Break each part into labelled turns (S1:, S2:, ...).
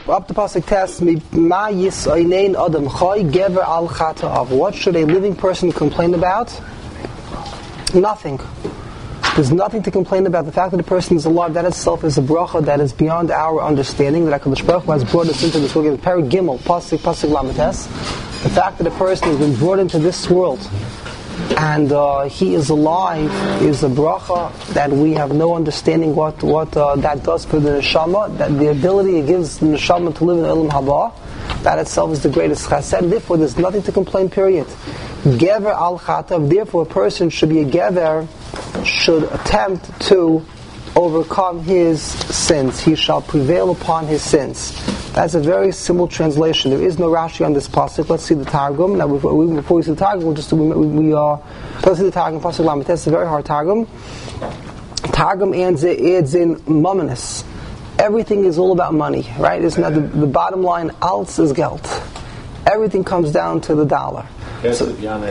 S1: up the pasuk test me ma yisoinein adam choy gever al chatav. What should a living person complain about? Nothing. There's nothing to complain about. The fact that a person is alive, that itself is a bracha that is beyond our understanding. That HaKadosh Baruch Hu has brought us into this world. In Perek Gimel, pasuk Lametes, the fact that a person has been brought into this world and he is alive is a bracha that we have no understanding what that does for the neshama. That the ability it gives the neshama to live in Olam Haba, that itself is the greatest chesed. Therefore, there's nothing to complain. Period. Gever al chatav. Therefore, a person should be a gever, should attempt to overcome his sins. He shall prevail upon his sins. That's a very simple translation. There is no Rashi on this pasuk. Let's see the Targum. Now, before we see the Targum, let's see the Targum. Pasuk Lametes. It's a very hard Targum. Targum adds in mumminess. Everything is all about money, right? Isn't that the bottom line? Alts is geld. Everything comes down to the dollar. So here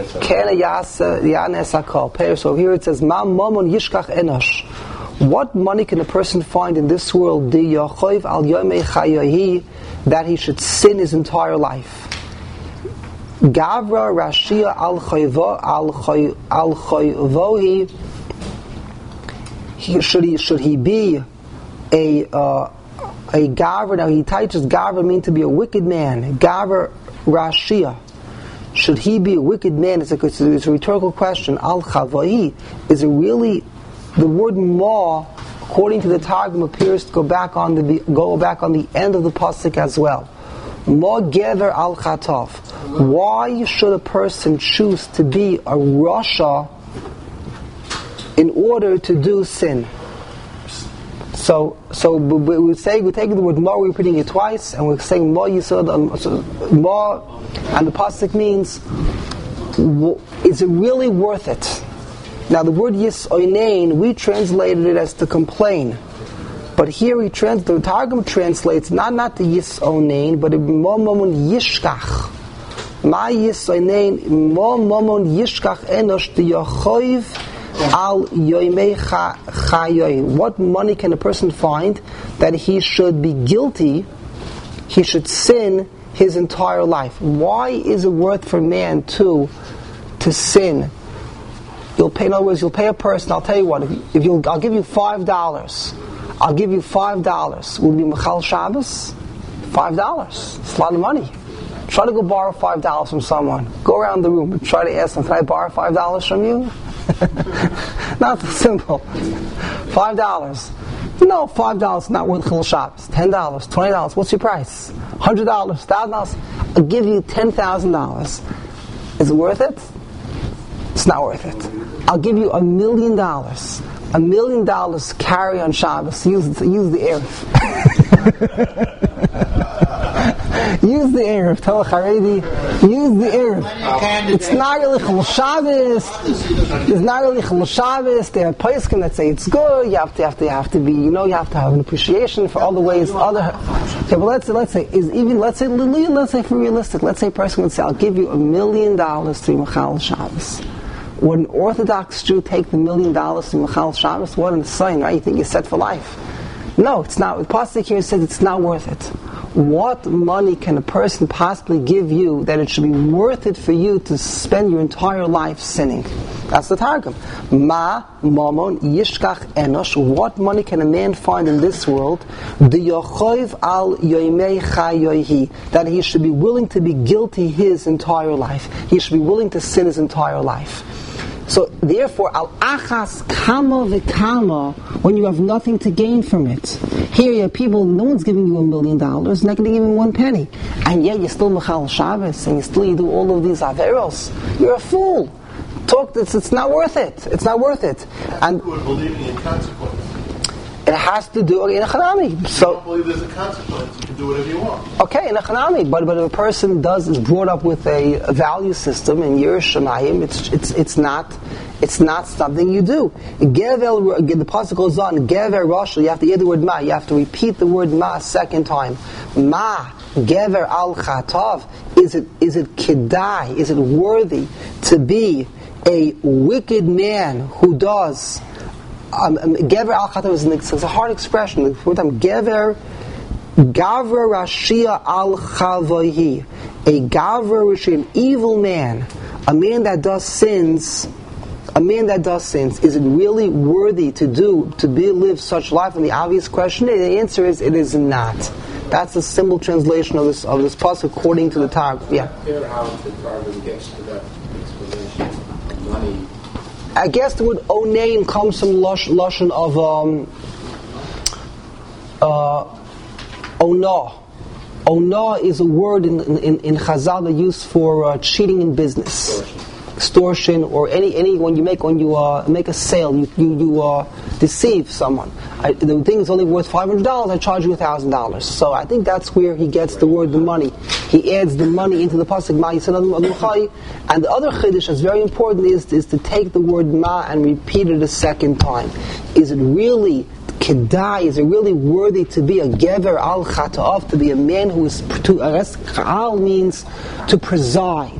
S1: it says, "Ma mamon yishkach enosh." What money can a person find in this world? That he should sin his entire life. Gavra Rashia al chayvohi. Should he be a gavra? Now he teaches gavra mean to be a wicked man. Gavra Rashia. Should he be a wicked man? It's a rhetorical question. Al chavahi, is it really the word ma? According to the Targum, appears to go back on the end of the pasuk as well. Ma gever al chatav. Why should a person choose to be a rasha in order to do sin? So we're taking the word ma, we're repeating it twice, and we're saying ma yisod ma, and the pasuk means, is it really worth it? Now the word yisoinein, we translated it as to complain, but here the Targum translates not the yisoinein, but ma mamon yishkach. Ma yisoinein ma mamon yishkach enosh diyachoiv al yoimei chayoy. What money can a person find that he should be guilty, he should sin his entire life? Why is it worth for man to sin? In other words, you'll pay a person. I'll tell you what. I'll give you $5. I'll give you $5. Will it be Mechal Shabbos? $5. It's a lot of money. Try to go borrow $5 from someone. Go around the room and try to ask them, "Can I borrow $5 from you?" Not so simple. $5. No, $5 is not worth Chil Shabbos. $10, $20. What's your price? $100, $1,000. I'll give you $10,000. Is it worth it? It's not worth it. I'll give you $1 million. $1 million carry on Shabbos. Use the Erev. Use the Erev. Tell a Haredi, use the Erev. It's not really Chol Shabbos. It's not really Chol Shabbos. There are poskim that say it's good. You have to be. You have to have an appreciation for all the ways. Okay, but let's say for realistic. Let's say a person would say, "I'll give you $1 million to Mechal Shabbos." Would an Orthodox Jew take the $1 million to Mechal Shabbos? What a sign, right? You think you're set for life. No, it's not. The pasuk here says it's not worth it. What money can a person possibly give you that it should be worth it for you to spend your entire life sinning? That's the Targum. Ma mamon yishkach enosh. What money can a man find in this world? Diyochoiv al yoimei chayohi. That he should be willing to be guilty his entire life. He should be willing to sin his entire life. So therefore, al achas kama v'kama, when you have nothing to gain from it. Here you have people, no one's giving you $1 million, not going to give you 1 penny. And yet you still Mechal Shabbos, and you do all of these averos. You're a fool. It's not worth it. It's not worth it. And
S2: believing in consequence.
S1: It has to do in a chanami. So,
S2: you don't believe there's a consequence. You can do whatever you want.
S1: Okay, in a chanami. But if a person is brought up with a value system in Yiras Shamayim, it's not something you do. The pasuk goes on. Gever Rosh. You have to hear the word ma. You have to repeat the word ma a second time. Ma Gever al Chatav. Is it kedai? Is it worthy to be a wicked man who does? Gever al Chatav is a hard expression. The word time Gever Gavra Rashia al Chavohi, a Gavra, which is an evil man, a man that does sins. A man that does sins, is it really worthy to live such life? And the obvious question, the answer is, it is not. That's the simple translation of this pasuk according to the Targum. Yeah.
S3: How the Targum gets to that explanation? Money.
S1: I guess the word onain comes from lashon of onah. Onah is a word in Chazal they use for cheating in business. Extortion, or any when you make a sale, you deceive someone. The thing is only worth $500. I charge you $1,000. So I think that's where he gets the word the money. He adds the money into the pasuk ma yisad adam chai. And the other chiddush that's very important is to take the word ma and repeat it a second time. Is it really kedai? Is it really worthy to be a gever al chata'av, to be a man who is al means to preside.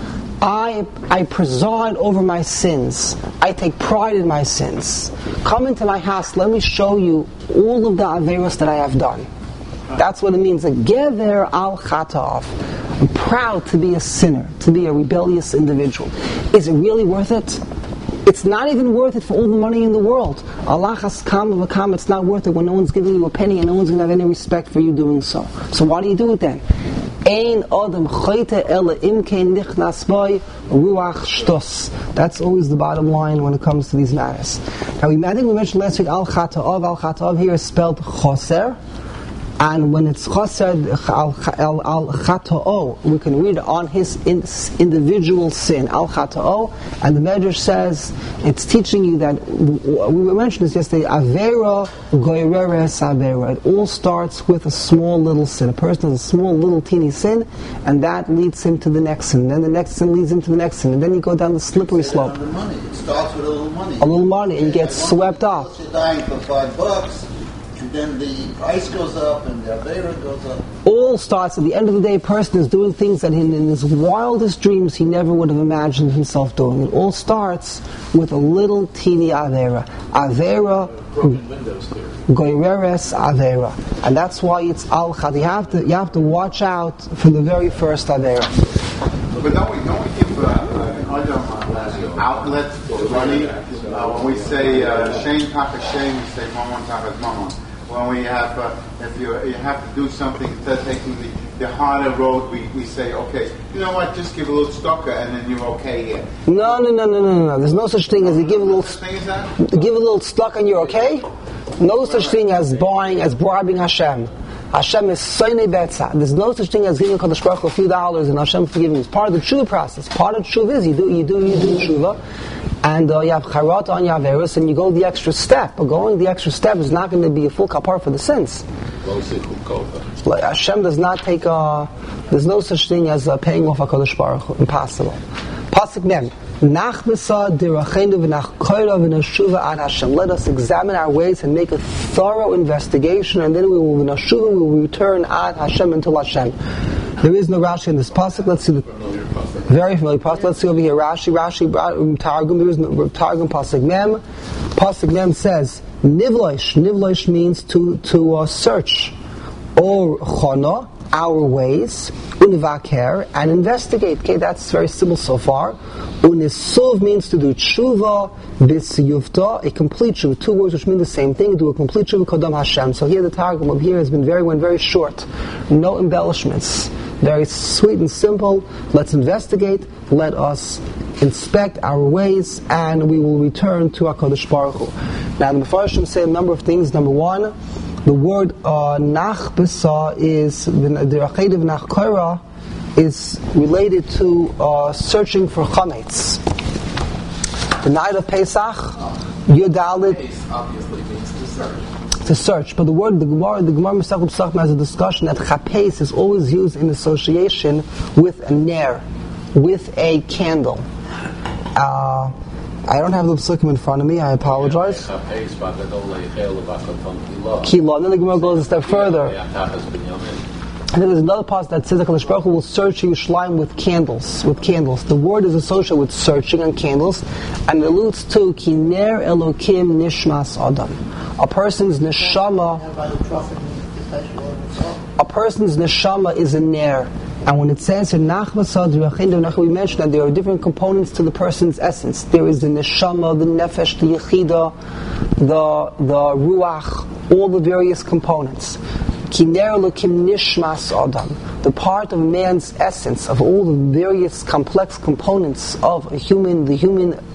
S1: I preside over my sins. I take pride in my sins. Come into my house, let me show you all of the averos that I have done. That's what it means, a gever al chata'av. I'm proud to be a sinner, to be a rebellious individual. Is it really worth it? It's not even worth it for all the money in the world. Allah has come, it's not worth it when no one's giving you a penny and no one's going to have any respect for you doing so. So why do you do it then? Ein adam chayte ela imkein nichnas boy ruach shtos. That's always the bottom line when it comes to these matters. Now, I think we mentioned last week al chata'av. Al chata'av here is spelled choser, and when it's choser al chata'o, we can read it on his individual sin al chata'o, and the Medrash says it's teaching you that we mentioned this yesterday. Avera goyreres avera. It all starts with a small little sin. A person has a small little teeny sin, and that leads him to the next sin. Then the next sin leads him to the next sin, and then you go down the slippery slope.
S4: The money. It starts with a little money.
S1: A little money, and you get swept off.
S4: You're dying for $5. And then the price goes up and the avera goes up.
S1: All starts at the end of the day. A person is doing things that in his wildest dreams he never would have imagined himself doing. It all starts with a little teeny avera. Avera, goyreres avera, and that's why it's al chad. You have to watch out for the very first avera.
S5: But don't we give outlets for money? When we say shame taka shame, we say mamon taka mamon. When we have, if you have to do something, instead of taking the harder road, we say, okay, you know what, just give a little stocker and then you're okay here.
S1: No. There's no such thing as you give a little stock and you're okay. No such thing as bribing Hashem. Hashem is soynei betza. There's no such thing as giving Kadosh Baruch Hu a few dollars and Hashem forgiving you. It's part of the tshuva process. Part of tshuva is you do tshuva, and you have charat on your averos, and you go the extra step. But going the extra step is not going to be a full kapar for the sins. Hashem does not take there's no such thing as paying off HaKadosh Baruch Hu. Impossible. Pasuk Mem. Let us examine our ways and make a thorough investigation, and then we will return ad Hashem until Hashem. There is no Rashi in this pasuk. Let's see the very familiar pasuk. Let's see over here. Rashi Targum. There is no Targum pasuk Mem. Pasuk Mem says Nivloish. Nivloish means to search, or chana, our ways, unvaker, and investigate. Okay, that's very simple so far. Unisuv means to do tshuva, bisiyuvta, a complete tshuva. Two words which mean the same thing. Do a complete tshuva, kodam Hashem. So here the Targum of here has been very short. No embellishments. Very sweet and simple. Let's investigate. Let us inspect our ways, and we will return to HaKadosh Baruch Hu. Now the Mefarshim say a number of things. Number one, the word nach b'sa is the Achedev nach Korah is related to searching for chametz. The night of Pesach, Yudalit
S3: obviously means to search.
S1: To search, but the Gemara Masechet Pesachim has a discussion that chapes is always used in association with a ner, with a candle. I don't have the psukim in front of me. I apologize. Kilo. And then the Gemara goes a step further. And then there's another part that says that HaKadosh Baruch Hu will search Yerushalayim with candles. The word is associated with searching and candles, and it alludes to Kiner Elokim Nishmas Adam. A person's neshama. a person's neshama is a ner. And when it says in Nachmasad, we mentioned that there are different components to the person's essence. There is the neshama, the nefesh, the yechida, the ruach, all the various components. Kiner l'kim nishmas adam, the part of man's essence, of all the various complex components of a human, the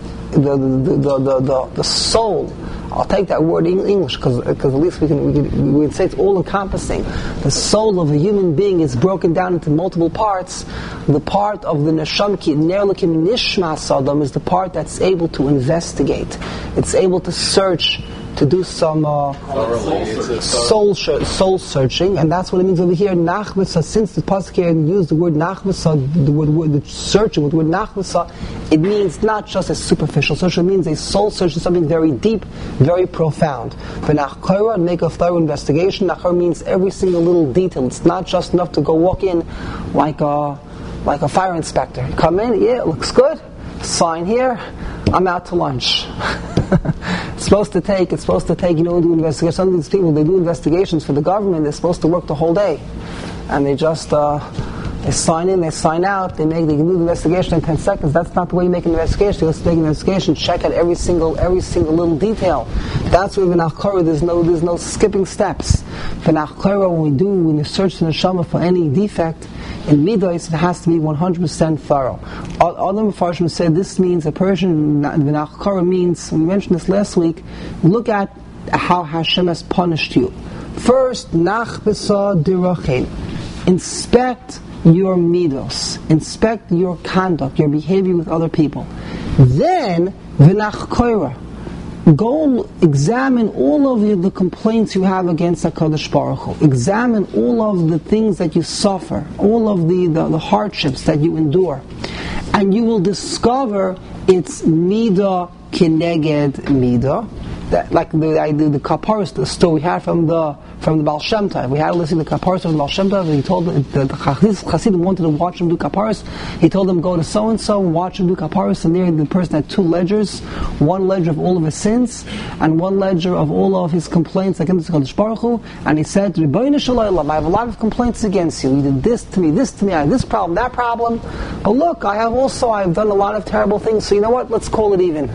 S1: soul. I'll take that word in English because at least we can say it's all encompassing. The soul of a human being is broken down into multiple parts. The part of the neshama, nerlakim nishmas adam, is the part that's able to investigate. It's able to search, to do some soul searching, and that's what it means over here. Nachmasa, since the pasuk here used the word nachmasa, the searching with the word nachmasa, it means not just a superficial search. It means a soul search is something very deep, very profound. V'nachkora, make a thorough investigation. Nachor means every single little detail. It's not just enough to go walk in like a fire inspector. Come in, yeah, it looks good. Sign here. I'm out to lunch. It's supposed to take, do investigation. Some of these people, they do investigations for the government, they're supposed to work the whole day. And they just, they sign in, they sign out, they can do the investigation in 10 seconds. That's not the way you make an investigation. You have to make an investigation, check out every single little detail. That's where v'nachkora, there's no skipping steps. V'nachkora, when you search the neshama for any defect, in midos, it has to be 100% thorough. Other Mepharshim said this means a person, v'nachkora means, we mentioned this last week, look at how Hashem has punished you. First, nachbesa dirachein. Inspect your midos. Inspect your conduct, your behavior with other people. Then, v'nachkora. Go examine all of the complaints you have against HaKadosh Baruch Hu. Examine all of the things that you suffer, all of the hardships that you endure. And you will discover its midah kineged midah. That, like the kaparos, the story we had from the Baal Shem Tov. We had to listen to the kaparos of the Baal Shem Tov. He told the Chassidim wanted to watch him do kaparos. He told them, go to so and so, watch him do kaparos. And there the person had 2 ledgers, one ledger of all of his sins, and one ledger of all of his complaints against HaKadosh Baruch Hu. And he said, Ribono Shel Olam, I have a lot of complaints against you. You did this to me, I have this problem, that problem. But look, I've done a lot of terrible things. So you know what? Let's call it even.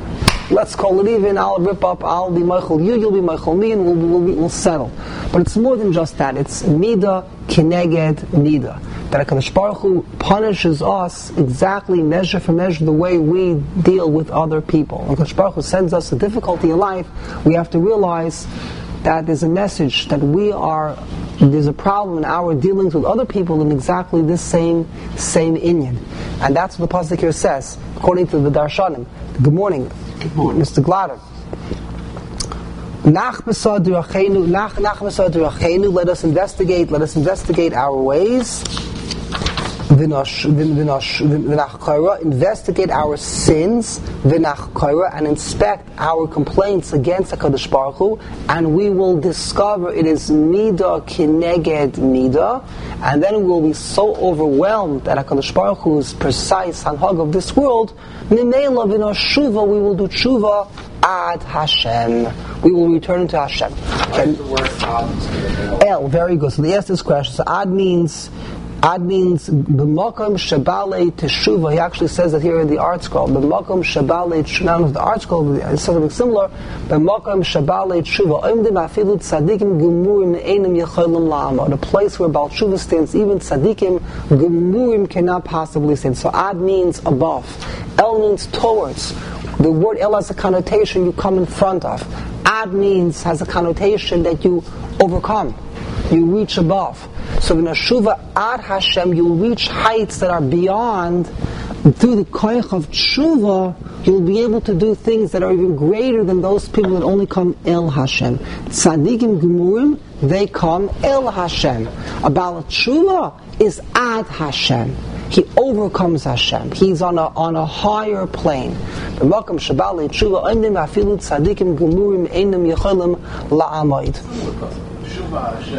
S1: I'll rip up, I'll be Michael you, you'll be Michael me, and we'll settle. But it's more than just that. It's midah kineged midah. That HaKadosh Baruch Hu punishes us exactly measure for measure the way we deal with other people. When HaKadosh Baruch Hu sends us a difficulty in life, we have to realize that there's a message that there's a problem in our dealings with other people in exactly this same inyan. And that's what the pasuk here says, according to the Darshanim. Good morning, Mr. Glader. Let us investigate our ways. Investigate our sins, and inspect our complaints against HaKadosh Baruch Hu, and we will discover it is midah kineged midah, and then we will be so overwhelmed that HaKadosh Baruch Hu's precise hanhag of this world, Mimela v'noshuva, we will do tshuva ad Hashem. We will return to Hashem.
S3: The word ad.
S1: El, very good. So they asked this question. So ad means b'makom shabalei teshuva. He actually says that here in the art scroll. B'makom shabalei teshuva. Now, the art scroll is something similar. B'makom shabalei teshuva. Oimdim afilu tzadikim gemurim einim yecholim la'amah. The place where Baal Teshuva stands, even tzadikim gemurim cannot possibly stand. So ad means above. El means towards. The word el has a connotation you come in front of. Ad has a connotation that you overcome. You reach above. So in Neshuva ad Hashem, you'll reach heights that are beyond. Through the koyach of tshuva, you'll be able to do things that are even greater than those people that only come el Hashem. Tzadikim gemurim, they come el Hashem. A Baal Tshuva is ad Hashem. He overcomes Hashem. He's on a higher plane. B'makom shabalei tshuva oimdim afilu tzadikim gemurim einam yecholim la'amoid.
S2: Tshuva Hashem.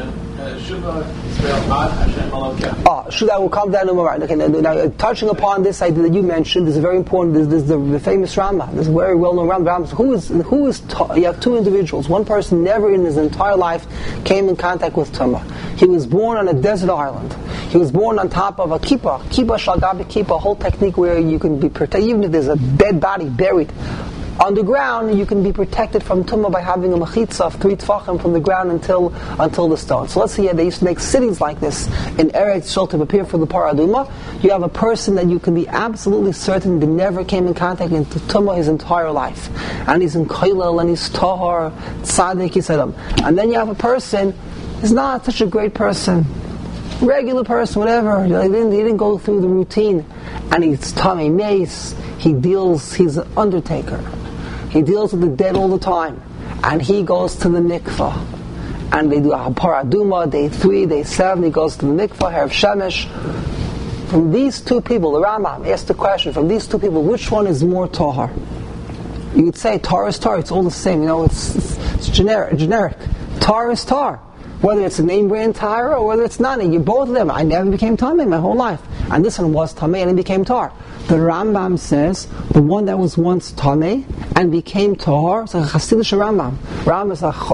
S1: Sure, that will come down in a moment. Okay, now, touching upon this idea that you mentioned, this is very important. This is the famous Rambam. This is very well-known Rambam. You have two individuals. One person never in his entire life came in contact with Tumah. He was born on a desert island. He was born on top of a kippah shalgabi kippah, a whole technique where you can be protected, even if there's a dead body buried on the ground, you can be protected from tumah by having a mechitza of 3 tfachim from the ground until the stone. So let's say they used to make cities like this in Eretz Yisrael to prepare for the paraduma. You have a person that you can be absolutely certain that never came in contact with tumah his entire life, and he's in koilel and he's tahar tzaddik yisadam. And then you have a person who's not such a great person, regular person, whatever. He didn't go through the routine, and he's tamei mace. He's an undertaker. He deals with the dead all the time. And he goes to the mikvah. And they do a paraduma, day 3, day 7, he goes to the mikvah, Erev Shemesh. From these two people, the Rambam asked the question, from these two people, which one is more tahar? You would say tar is tar, it's all the same, it's generic. Tar is tar. Whether it's a name brand tar or whether it's not, you both of them. I never became tamei my whole life. And this one was tamei and he became tar. The Rambam says the one that was once tamei and became tahar, it's like a Hasidic Rambam. Rambam is like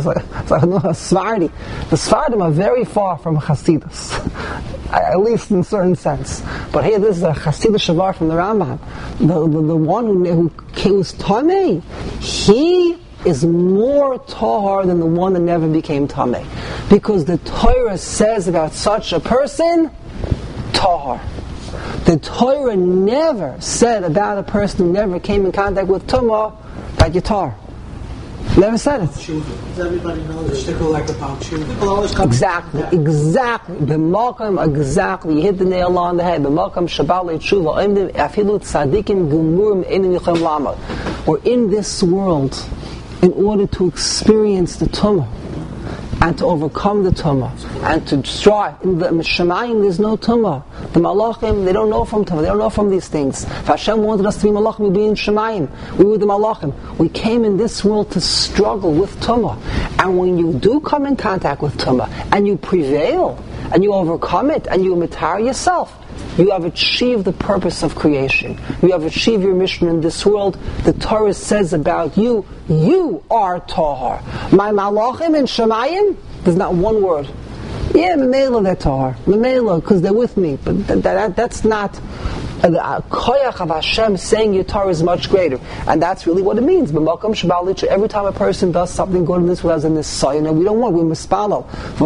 S1: a Sephardi. The Sephardim are very far from Hasidus, at least in a certain sense. But here, this is a Hasidic Shavar from the Rambam. The one who was tamei, he is more tahar than the one that never became tamei, because the Torah says about such a person, tahar. The Torah never said about a person who never came in contact with tumah that you're tar. Never said it.
S6: Everybody knows the shtickle like a Baal Tshuva.
S1: Exactly. B'malkam, exactly. You hit the nail on the head. B'malkam shabal tshuva oimdim afilu tzadikim gemurim einin yichem lama. We're in this world in order to experience the tumah and to overcome the tumah and to strive. In the Shemayim there's no tumah. The Malachim, they don't know from tumah, they don't know from these things. If Hashem wanted us to be Malachim, we'd be in Shemayim. We were the Malachim. We came in this world to struggle with tumah. And when you do come in contact with tumah and you prevail and you overcome it and you matar yourself, you have achieved the purpose of creation. You have achieved your mission in this world. The Torah says about you, you are tahar. My malachim in Shemayim, there's not one word. Yeah, memela they're tahar. Memela, because they're with me. But that's not... The koyach of Hashem saying your Torah is much greater, and that's really what it means. Every time a person does something good in this world, as in nisayon, and we don't want, we mispalo.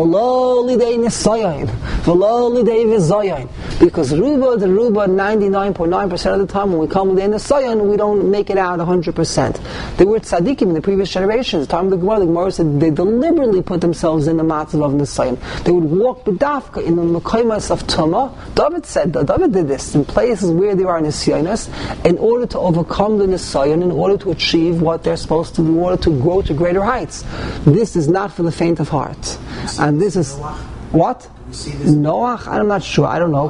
S1: Because the ruba, 99.9% of the time when we come with the nisayon, we don't make it out 100%. They were tzaddikim in the previous generations. The time of the Gemara said they deliberately put themselves in the matzav of nisayon. They would walk b'dafka in the mekaymas of tumah. David did this in places where there are nisyonos, in order to overcome the nisayon, in order to achieve what they're supposed to do, in order to grow to greater heights. This is not for the faint of heart. And this is... What? Noach? I'm not sure. I don't know.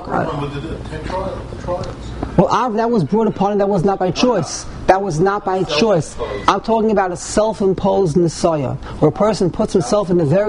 S1: Well, that was brought upon and that was not by choice. That was not by choice. I'm talking about a self-imposed nisaya, where a person puts himself in a very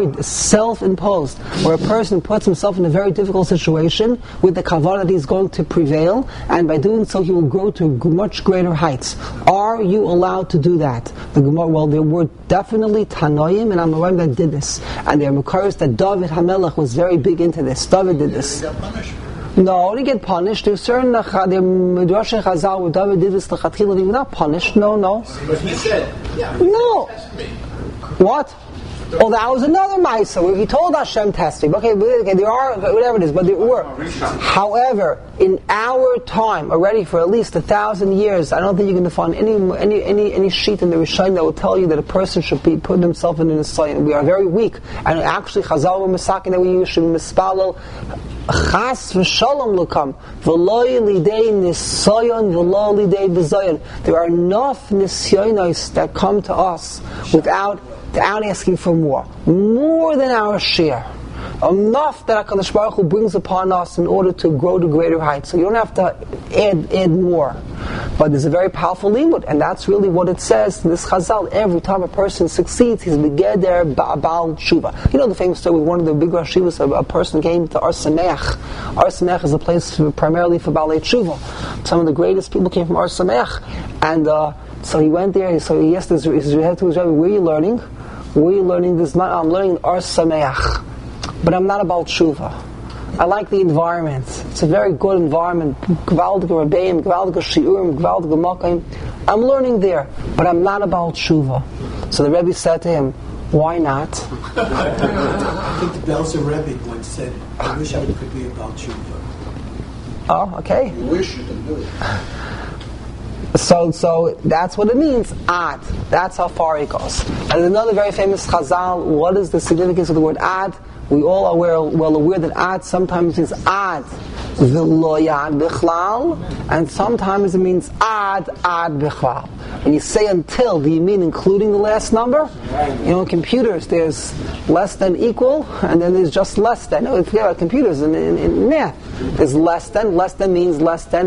S1: difficult situation with the kavanah that he's going to prevail, and by doing so he will grow to much greater heights. Are you allowed to do that? Well, there were definitely Tanoim and Amoraim that did this, and there are Makaros that David HaMelech was very big into this. David did this. No, they get punished. There's certain Midrash Chazal where David did this lechatchila. They were not punished. No.
S3: But he said,
S1: no. What? Oh, that was another Maisa where he told Hashem testing. Okay, there are whatever it is, but there were. However, in our time, already for at least 1,000 years, I don't think you can find any sheet in the Rishon that will tell you that a person should be putting himself in a nisayon. We are very weak, and actually Chazal were misakin that we should mispalel. Chas v'shalom l'kam v'loy lidei nisayon v'lo lidei b'zayon. There are enough nisyonos that come to us without asking for more than our share. enough that HaKadosh Baruch Hu brings upon us in order to grow to greater heights. So you don't have to add more. But there's a very powerful limud, and that's really what it says in this Chazal. Every time a person succeeds, he's begeder ba'al tshuva. You know the famous story with one of the big Rosh Yeshivas, a person came to Ar Sameach. Ar Sameach is a place primarily for Baalei Tshuva. Some of the greatest people came from Ar Sameach. And so he went there, so he asked his head to his rabbi, where are you learning? Where are you learning this? I'm learning Ar Sameach. But I'm not about tshuva. I like the environment. It's a very good environment. Gvaldige Rebbeim, Gvaldige Shiurim, Gvaldige Makayim. I'm learning there, but I'm not about tshuva. So the Rebbe said to him, why not?
S6: I think the Belzer Rebbe once said, I wish I could be about tshuva.
S1: Oh, okay.
S4: You wish you could do it.
S1: So that's what it means, ad. That's how far it goes. And another very famous Chazal, what is the significance of the word ad? We all are well aware that ad sometimes means ad v'lo yad bichlal, and sometimes it means ad bichlal. When you say until, do you mean including the last number? You know, in computers there's less than equal, and then there's just less than. No, forget about computers in math. There's less than means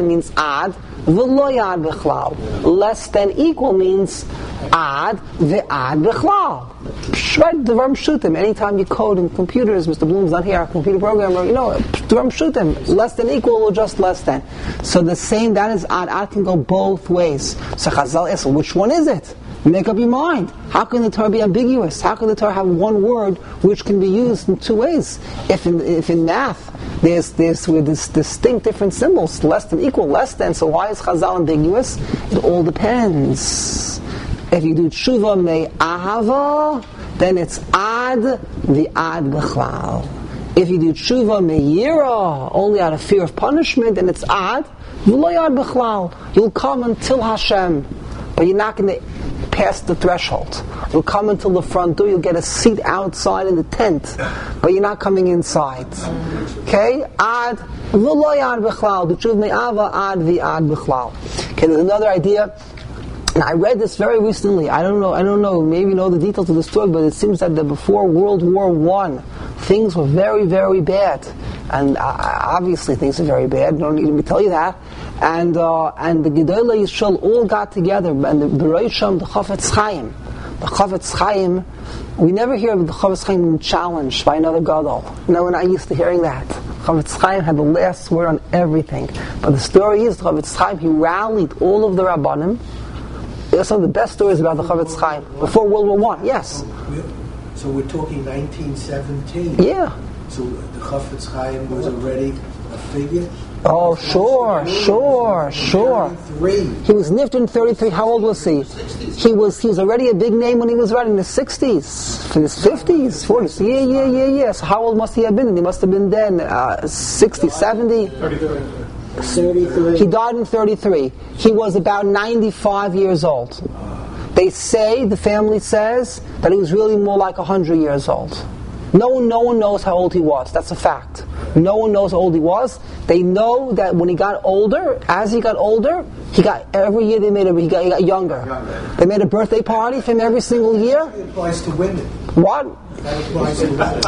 S1: ad. V'lo yad bichlal. Less than equal means ad ve'ad bichlal. Shred the Dvarim Pshutim. Anytime you code in computers, Mr. Bloom's not here, our computer programmer, Dvarim Pshutim. Less than equal or just less than. So the same, that is ad. Ad can go both ways. So Chazal asks, which one is it? Make up your mind. How can the Torah be ambiguous? How can the Torah have one word which can be used in two ways? If in math there's distinct different symbols, less than, equal, less than, so why is Chazal ambiguous? It all depends. If you do tshuva me ahava, then it's ad v'ad b'chlal. If you do tshuva me yira, only out of fear of punishment, then it's ad v'lo yad b'chlal. You'll come until Hashem, but you're not going to pass the threshold. You'll come until the front door, you'll get a seat outside in the tent, but you're not coming inside. Okay? Ad v'lo yad b'chlal. Do tshuva me ahava, ad v'ad b'chlal. Okay, there's another idea. And I read this very recently. I don't know, maybe you know the details of the story, but it seems that before World War I, things were very, very bad. And obviously things are very bad, don't need me to tell you that. And the Gedolei Yisrael all got together, and the Bereisham, the Chafetz Chaim. The Chafetz Chaim, we never hear of the Chafetz Chaim being challenged by another Gadol. We're not used to hearing that. Chafetz Chaim had the last word on everything. But the story is, the Chafetz Chaim, he rallied all of the Rabbanim. Some of the best stories about the Chafetz Chaim before World War I. Yes.
S6: So we're talking 1917.
S1: Yeah.
S6: So the Chafetz Chaim was already a figure.
S1: Oh, sure.
S6: 33.
S1: He was nifted in 33. How old was he? He was already a big name when he was writing in the 60s, in his 50s, 40s. Yeah. So how old must he have been? He must have been then 60, 70.
S6: 33.
S1: He died in 33. He was about 95 years old. They say, the family says, that he was really more like 100 years old. No one knows how old he was. That's a fact. No one knows how old he was. They know that when he got older, every year he got younger. They made a birthday party for him every single year.
S6: It applies to women.
S1: What?
S6: That applies to women.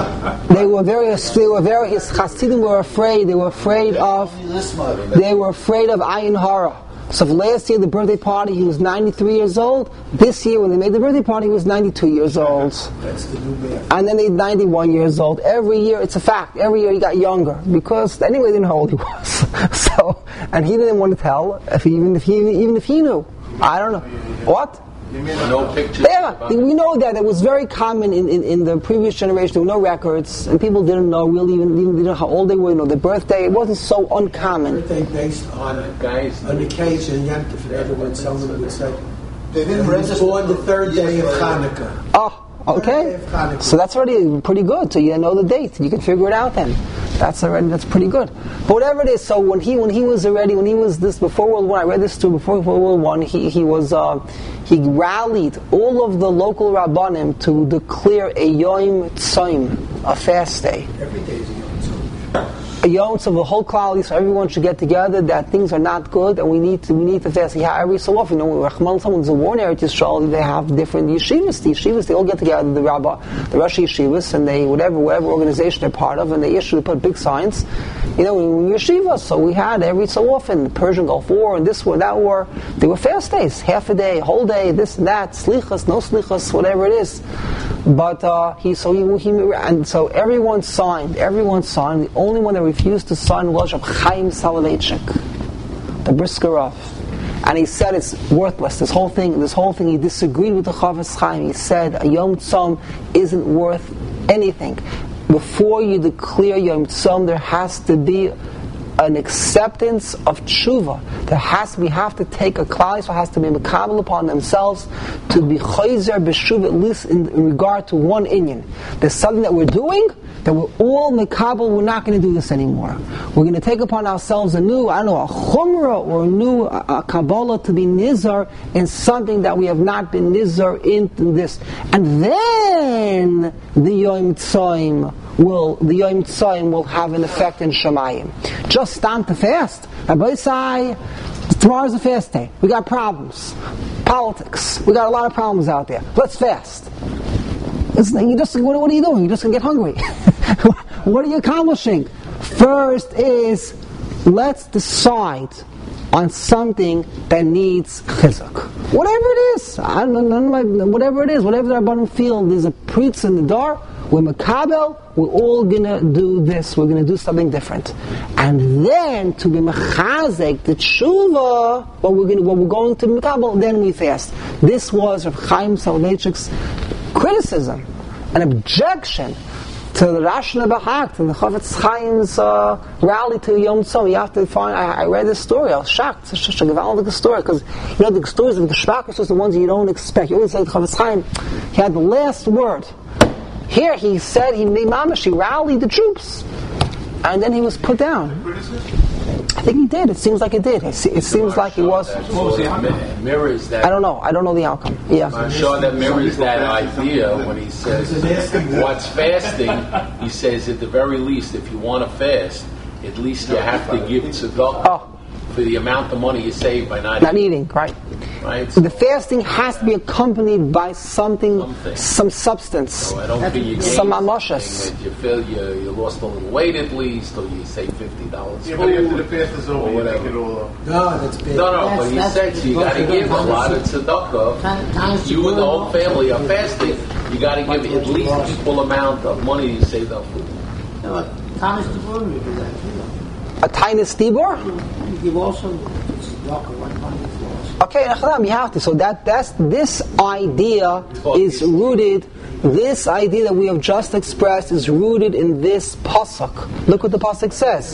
S1: His Hasidim were afraid. They were afraid of Ayin Hara. So for last year, the birthday party, he was 93 years old. This year, when they made the birthday party, he was 92 years old.
S6: That's the new man.
S1: And then he's 91 years old. Every year, it's a fact. Every year he got younger. Because anyway, they didn't know how old he was. And he didn't want to tell, even if he knew. I don't know. What?
S3: You mean no pictures?
S1: Yeah, we know that. It was very common in the previous generation. There were no records, and people didn't know really even how old they were. Their birthday. It wasn't so uncommon.
S6: Birthday based on an occasion. In other words, someone would say,
S4: They didn't register
S6: born the third day of Hanukkah.
S1: Oh, okay. So that's already pretty good. So you know the date. You can figure it out then. That's pretty good. But whatever it is, so when he was this before World War I, read this too, before World War I, he rallied all of the local Rabbanim to declare a Yom Tzom, a fast day.
S6: Every day is a Yom Tzom.
S1: a Yom Tov, a whole klali, so everyone should get together that things are not good and we need to fast. Yeah, every so often, someone's a war in Eretz Yisrael, they have different yeshivas. The yeshivas, they all get together, the Rashi yeshivas, and they, whatever organization they're part of, and they put big signs, in yeshivas. So we had every so often, the Persian Gulf War, and this war, that war, they were fast days, half a day, whole day, this and that, slichas, no slichas, whatever it is. But so everyone signed. The only one that refused to sign was Reb Chaim Soloveitchik, the Brisker Rav, and he said it's worthless. This whole thing, he disagreed with the Chafetz Chaim. He said a Yom Tzom isn't worth anything. Before you declare Yom Tzom, there has to be an acceptance of tshuva. We have to take a klal, so it has to be mekabel upon themselves to be chayzer b'shuva, at least in regard to one inyan. There's something that we're doing that we're all mekabel. We're not going to do this anymore. We're going to take upon ourselves a new, a chumrah or a new kabbalah to be nizar in something that we have not been nizar in this, and then the Yom Tzom will have an effect in Shemayim. Just stand to fast. Rabbi say, tomorrow's a fast day. We got problems. Politics. We got a lot of problems out there. Let's fast. What are you doing? You're just going to get hungry. What are you accomplishing? First is, let's decide on something that needs chizuk. Whatever it is. Whatever the Rabbanim feel, there's a pritz in the door. We're makabel, we're all going to do this, we're going to do something different. And then, to be mechazek, the tshuva, what we're going to makabel, then we fast. This was Reb Chaim Soloveitchik's criticism, an objection to the Rashna Bahak, to the Chafetz Chaim's rally to Yom Tzom. You have to find, I read this story, I was shocked. It's such a gewaldige story, because the stories of the Shvakas are the ones you don't expect. You always say Chafetz Chaim, he had the last word. Here he said he rallied the troops, and then he was put down. I think he did. It seems like it did. It seems like he was.
S7: Mirrors that.
S1: I don't know the outcome. Yeah.
S7: I'm sure that mirrors that idea when he says what's fasting. He says at the very least, if you want to fast, at least you have to give tzedakah for the amount of money you save by not
S1: eating. Right. So the fasting has to be accompanied by something. Some substance.
S7: So I don't think you
S1: some amashas.
S7: You feel you lost a little weight at least, or you save $50.
S2: Yeah, but after the fast is over, you take it all up.
S6: No, that's big.
S7: No, but he said you got to give a lot of tzedakah. You and the whole family are fasting. You got to give at least equal amount of money you saved up for.
S8: No, Thomas DeBoer would do that too.
S1: A tiniest tibor?
S8: You give also tzedakah 100 floors.
S1: Okay, you have to. So this idea is rooted. This idea that we have just expressed is rooted in this pasuk. Look what the pasuk says.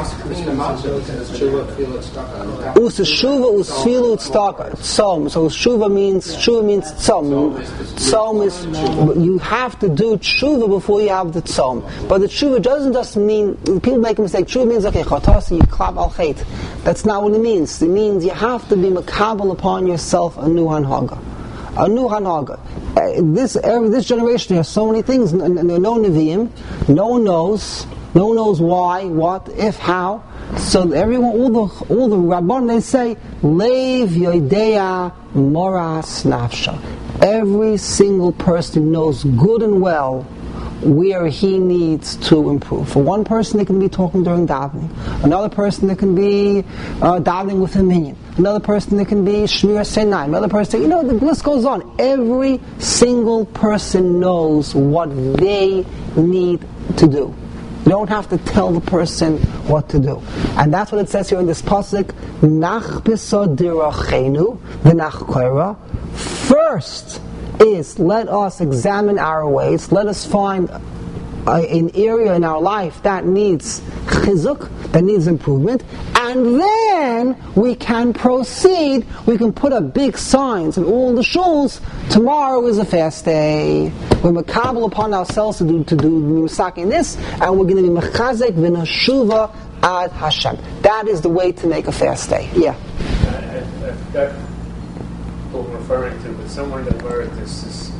S1: Useshuva usfilu tzedakah. Tzom. So tshuva means tzom. Tzom is you have to do tshuva before you have the tzom. But the tshuva doesn't just mean, people make a mistake. Tshuva means chatasi you klab al chet. That's not what it means. It means you have to be makabel upon yourself a new hanhaga. A new hanhaga. This generation has so many things. No neviim. No one knows why, what, if, how. So everyone, all the rabban, they say, Leiv yodeya moras nafsha. Every single person knows good and well where he needs to improve. For one person, they can be talking during davening. Another person, they can be davening with a minyan. Another person, they can be shmir senai. Another person, the list goes on. Every single person knows what they need to do. You don't have to tell the person what to do. And that's what it says here in this pasuk, Nach b'sod dirachenu v'nach koira. First is, let us examine our ways, let us find an area in our life that needs chizuk, that needs improvement, and then we can proceed, we can put up big signs in all the shuls, tomorrow is a fast day, we're makabel upon ourselves to do misak in this, and we're going to be mechazek v'nashuva ad Hashem. That is the way to make a fast day. Yeah.
S9: I forgot what we're referring to, but somewhere in the word, this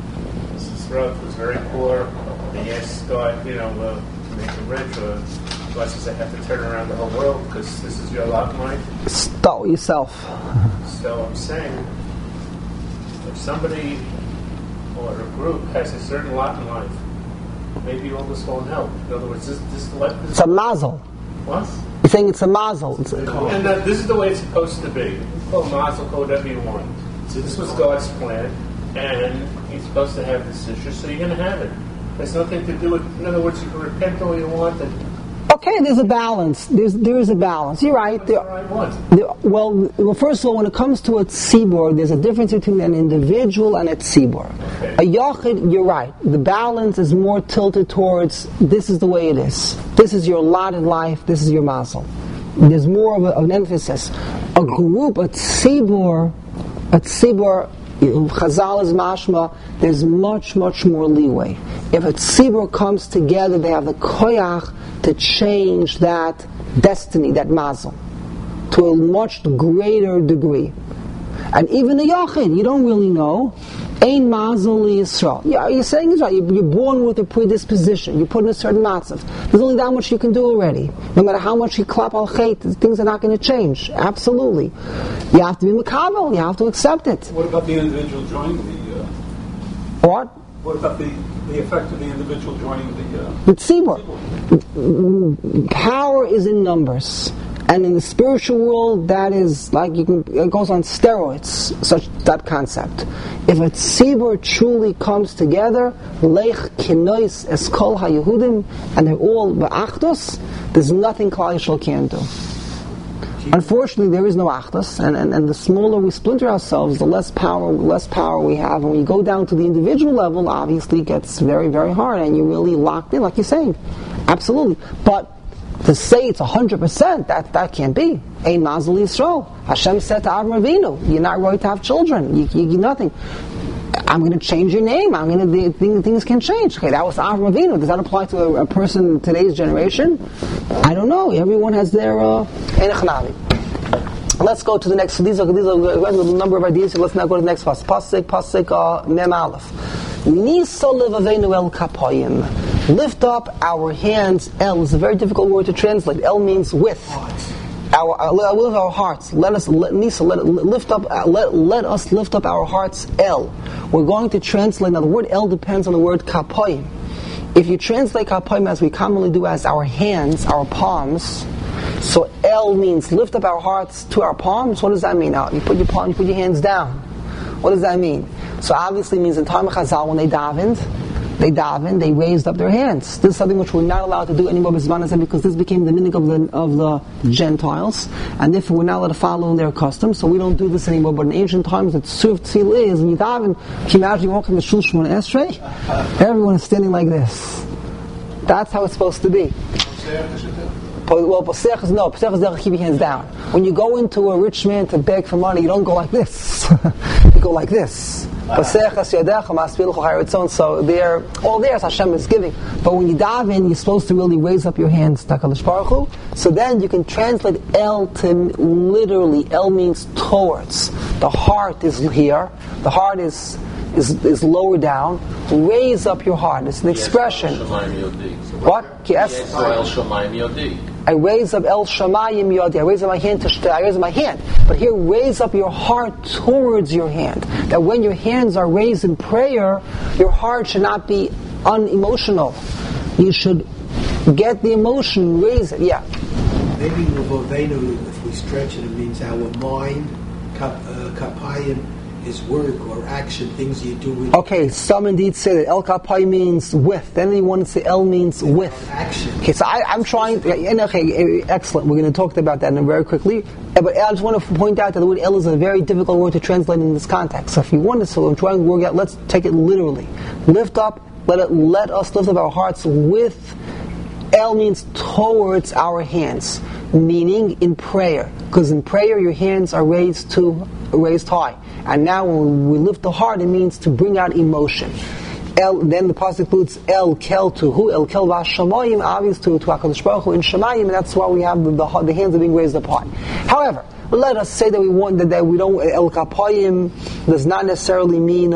S9: Rav was very poor. He asked God, to make him rich or So I says I have to turn around the whole world because this is your lot in life.
S1: Start with yourself.
S9: So I'm saying, if somebody or a group has a certain lot in life, maybe all this won't help. In other words, this
S1: It's a mazel.
S9: What?
S1: You're saying it's a mazel.
S9: And this is the way it's supposed to be. It's called mazel, call whatever you want. So this was God's plan, and He's supposed to have this issue, so you're going to have it. There's nothing to do with. In other words, you can repent all you want.
S1: Okay, there's a balance. There is a balance. You're right. Well, first of all, when it comes to a tzibur, there's a difference between an individual and a tzibur.
S9: Okay.
S1: A yachid, you're right. The balance is more tilted towards this is the way it is. This is your lot in life. This is your mazel. There's more of an emphasis. A group, a tzibur, Chazal is mashma, there's much, much more leeway. If a tzibur comes together, they have the koyach to change that destiny, that mazel, to a much greater degree. And even a yachid, you don't really know. Ein mazel li Yisrael. Yeah, you're saying it's right. You're born with a predisposition. You're put in a certain matzav. There's only that much you can do already. No matter how much you clap al chait, things are not going to change. Absolutely. You have to be makabel. You have to accept it.
S10: What about the individual joining the...
S1: What?
S10: What about the effect of the individual joining
S1: the tzibur? Power is in numbers. And in the spiritual world, that is like it goes on steroids, that concept. If a tzibur truly comes together, leich kinois eskol haYehudim, and they're all ba'achdus, there's nothing Klal Yisrael can't do. Unfortunately, there is no achdus, and the smaller we splinter ourselves, the less power we have. And when you go down to the individual level, obviously it gets very, very hard, and you're really locked in, like you're saying. Absolutely. But to say it's 100%, that can't be. Ein mazel Yisrael. Hashem said to Avram Avinu, you're not right to have children. You nothing. I'm going to change your name. Things can change. Okay, that was Avram Avinu. Does that apply to a person in today's generation? I don't know. Everyone has their enechnavi. Let's go to the next. These are a number of ideas. So let's now go to the next verse. Pasuk Mem Aleph. Nisa levavenu el kapoyim. Lift up our hands. El is a very difficult word to translate. El means with. Our hearts. Let us lift up our hearts. El. We're going to translate. Now the word El depends on the word kapoyim. If you translate kapoyim as we commonly do as our hands, our palms, so El means lift up our hearts to our palms. What does that mean? Now you put your hands down. What does that mean? So obviously it means in time of Chazal when they raised up their hands. This is something which we're not allowed to do anymore because this became the minhag of the Gentiles, and therefore we're not allowed to follow their customs, so we don't do this anymore. But in ancient times, the Tzur Tzil is, when you daven, can you imagine walking the Shul Shmona Esrei? Everyone is standing like this. That's how it's supposed to be. Well, Pasech is no. Pasech is there to keep your hands down. When you go into a rich man to beg for money, you don't go like this. You go like this. So they're all there as Hashem is giving. But when you dive in, you're supposed to really raise up your hands to HaKadosh Baruch Hu. So then you can translate El to literally. El means towards. The heart is here. The heart is lower down. Raise up your heart. It's an expression. What? Yes. I raise up El Shamayim Yodi. I raise up my hand I raise up my hand. But here, raise up your heart towards your hand. That when your hands are raised in prayer, your heart should not be unemotional. You should get the emotion, raise it. Yeah.
S6: Maybe if we stretch it, it means our mind, kapayim, is work or action, things you do with.
S1: Okay, some indeed say that El Kapai means with. Then they want to say El means with.
S6: Action.
S1: Okay, so I'm trying. Okay, excellent. We're going to talk about that very quickly. But I just want to point out that the word El is a very difficult word to translate in this context. So if you want to, so I'm trying to work out. Let's take it literally. Lift up. Let us lift up our hearts with. El means towards our hands, meaning in prayer. Because in prayer, your hands are raised high. And now when we lift the heart, it means to bring out emotion. Then the pasuk includes El Kel to who? El Kel Vashamayim, obvious to HaKadosh Baruch Hu in Shamayim, and that's why we have the hands are being raised up high. However, let us say that we don't El Kapayim does not necessarily mean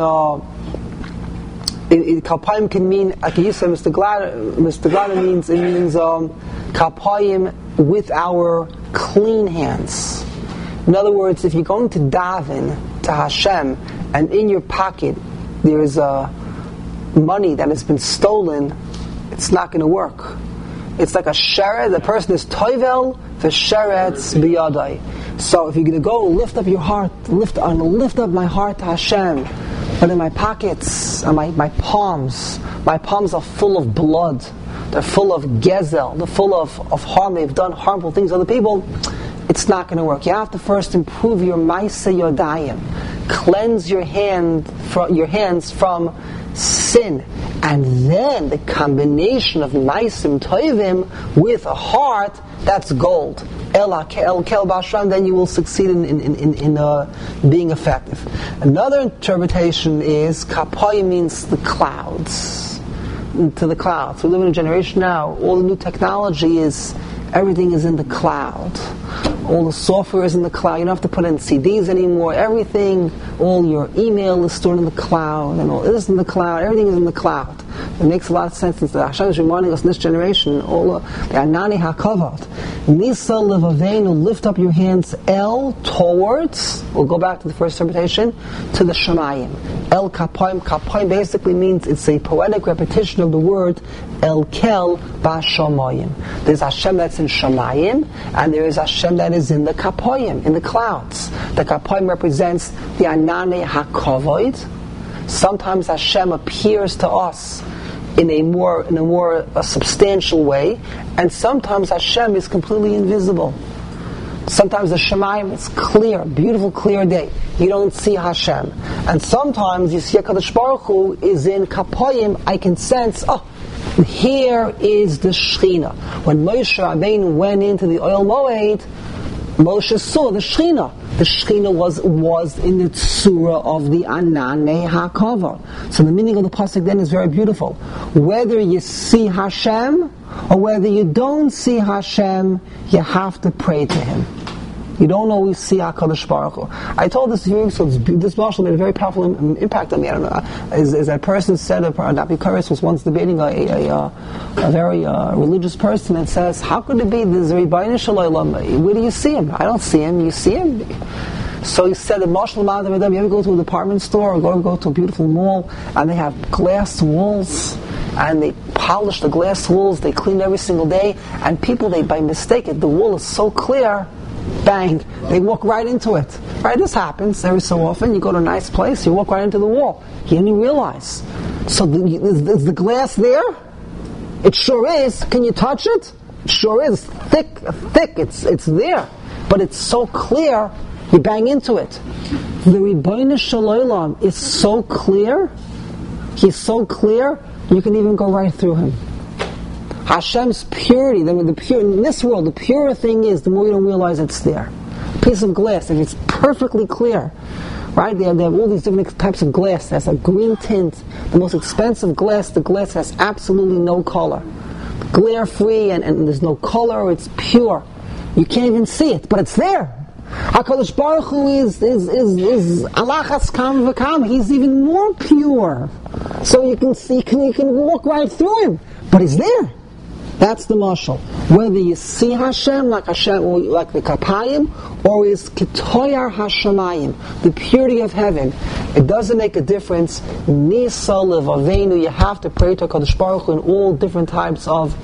S1: Kapayim can mean, like you said, Mr. Glada means Kapayim with our clean hands. In other words, if you're going to daven to Hashem and in your pocket there is money that has been stolen, it's not going to work. It's like a sheret. The person is toivel, the sheret's biyadai. So if you're going to go lift up your heart, lift up my heart to Hashem, but in my pockets and my palms are full of blood. They're full of gezel. They're full of harm. They've done harmful things to other people. It's not going to work. You have to first improve your ma'aseh yodayim. Cleanse your hands from sin. And then the combination of ma'asim toivim with a heart, that's gold. El kel bashram, then you will succeed in being effective. Another interpretation is kapayim means the clouds. To the clouds. We live in a generation now, all the new technology is, everything is in the cloud. All the software is in the cloud. You don't have to put in CDs anymore. Everything, all your email is stored in the cloud, and all this is in the cloud. Everything is in the cloud. It makes a lot of sense. Since Hashem is reminding us in this generation, all the Anani HaKavod. Nisa Levaveinu, lift up your hands, El, towards, we'll go back to the first interpretation, to the Shemayim. El Kapayim. Kapayim basically means, it's a poetic repetition of the word El Kel Bashamayim. There's Hashem that's in Shemayim, and there is Hashem that is in the Kapayim, in the clouds. The Kapayim represents the Anani HaKavod. Sometimes Hashem appears to us in a more substantial way, and sometimes Hashem is completely invisible. Sometimes the Shemayim is clear, beautiful, clear day. You don't see Hashem. And sometimes you see HaKadosh Baruch Hu is in Kapayim. I can sense, here is the Shechina. When Moshe Rabbeinu went into the Oil Moed, Moshe saw the Shechina. The Shechina was in the Tzura of the Ananei HaKavod. So the meaning of the pasuk then is very beautiful. Whether you see Hashem or whether you don't see Hashem, you have to pray to Him. You don't always see HaKadosh Baruch Hu. I told this to you, so this marshal made a very powerful impact on me. I don't know. As that person said, Rabbi Koretz was once debating a very religious person, and says, how could it be there's a Rebbeinu Shalom? Where do you see him? I don't see him. You see him? So he said, Marshal Madam, you ever go to a department store or go to a beautiful mall and they have glass walls and they polish the glass walls, they clean every single day, and people, by mistake, the wall is so clear, bang, they walk right into it. Right? This happens every so often. You go to a nice place, you walk right into the wall. You didn't even realize. So is the glass there? It sure is. Can you touch it? It sure is. Thick. It's there. But it's so clear, you bang into it. The Rebbeinu Shalom is so clear. He's so clear, you can even go right through him. Hashem's purity, in this world, the purer thing is, the more you don't realize it's there. A piece of glass, if it's perfectly clear, right? They have all these different types of glass. There's a green tint. The most expensive glass, the glass has absolutely no color. Glare-free, and there's no color, it's pure. You can't even see it, but it's there. HaKadosh Baruch Hu is Allah Chaskam V'Kam. He's even more pure. So you can see, you can walk right through him, but he's there. That's the mashal. Whether you see Hashem like the Kapayim, or is Ketoyar Hashemayim, the purity of heaven, it doesn't make a difference. Nisa Levavenu, you have to pray to HaKadosh Baruch Hu in all different types of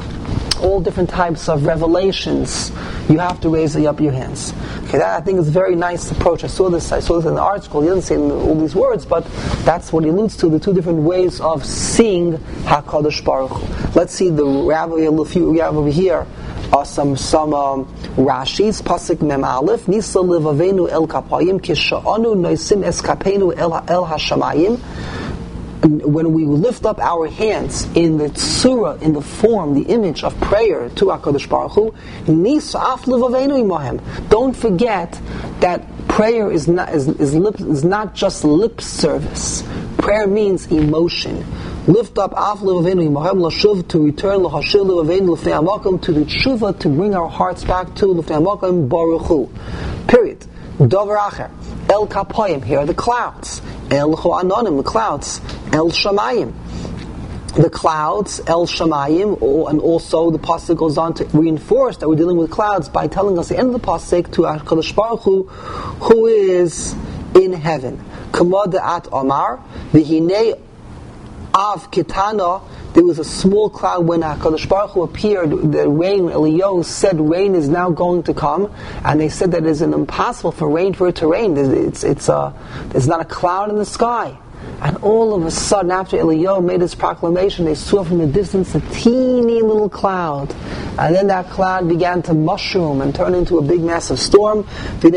S1: revelations. You have to raise up your hands. Okay, that I think is a very nice approach. I saw this in the art school. He doesn't say all these words, but that's what he alludes to, the two different ways of seeing HaKadosh Baruch Hu. Let's see the rabbi, a few we have over here. Some Rashi's pasuk mem aleph nisa levavenu el kapayim kisha'anu noisim eskapenu el hashamayim. When we lift up our hands in the tzura, in the form, the image of prayer to HaKadosh Baruch Hu, nisaf levavenu imahem. Don't forget that prayer is not just lip service. Prayer means emotion. Lift up af levavenu imahem lashuv, to return lahashil levavenu lefnei hamakom, to the tshuva, to bring our hearts back to lefnei hamakom Baruch Hu. Period. Dover acher. El kapayim, here are the clouds. El cho'anonim, the clouds. El shamayim. the clouds, El Shamayim, and also the pasuk goes on to reinforce that we're dealing with clouds by telling us the end of the pasuk to HaKadosh Baruch Hu, who is in heaven. Kama de'at Omar, v'hinei av kitana. There was a small cloud when HaKadosh Baruch Hu appeared. The rain, Eliyahu said rain is now going to come, and they said that it is impossible for it to rain. There's not a cloud in the sky. And all of a sudden, after Eliyahu made his proclamation, they saw from a distance a teeny little cloud. And then that cloud began to mushroom and turn into a big massive storm.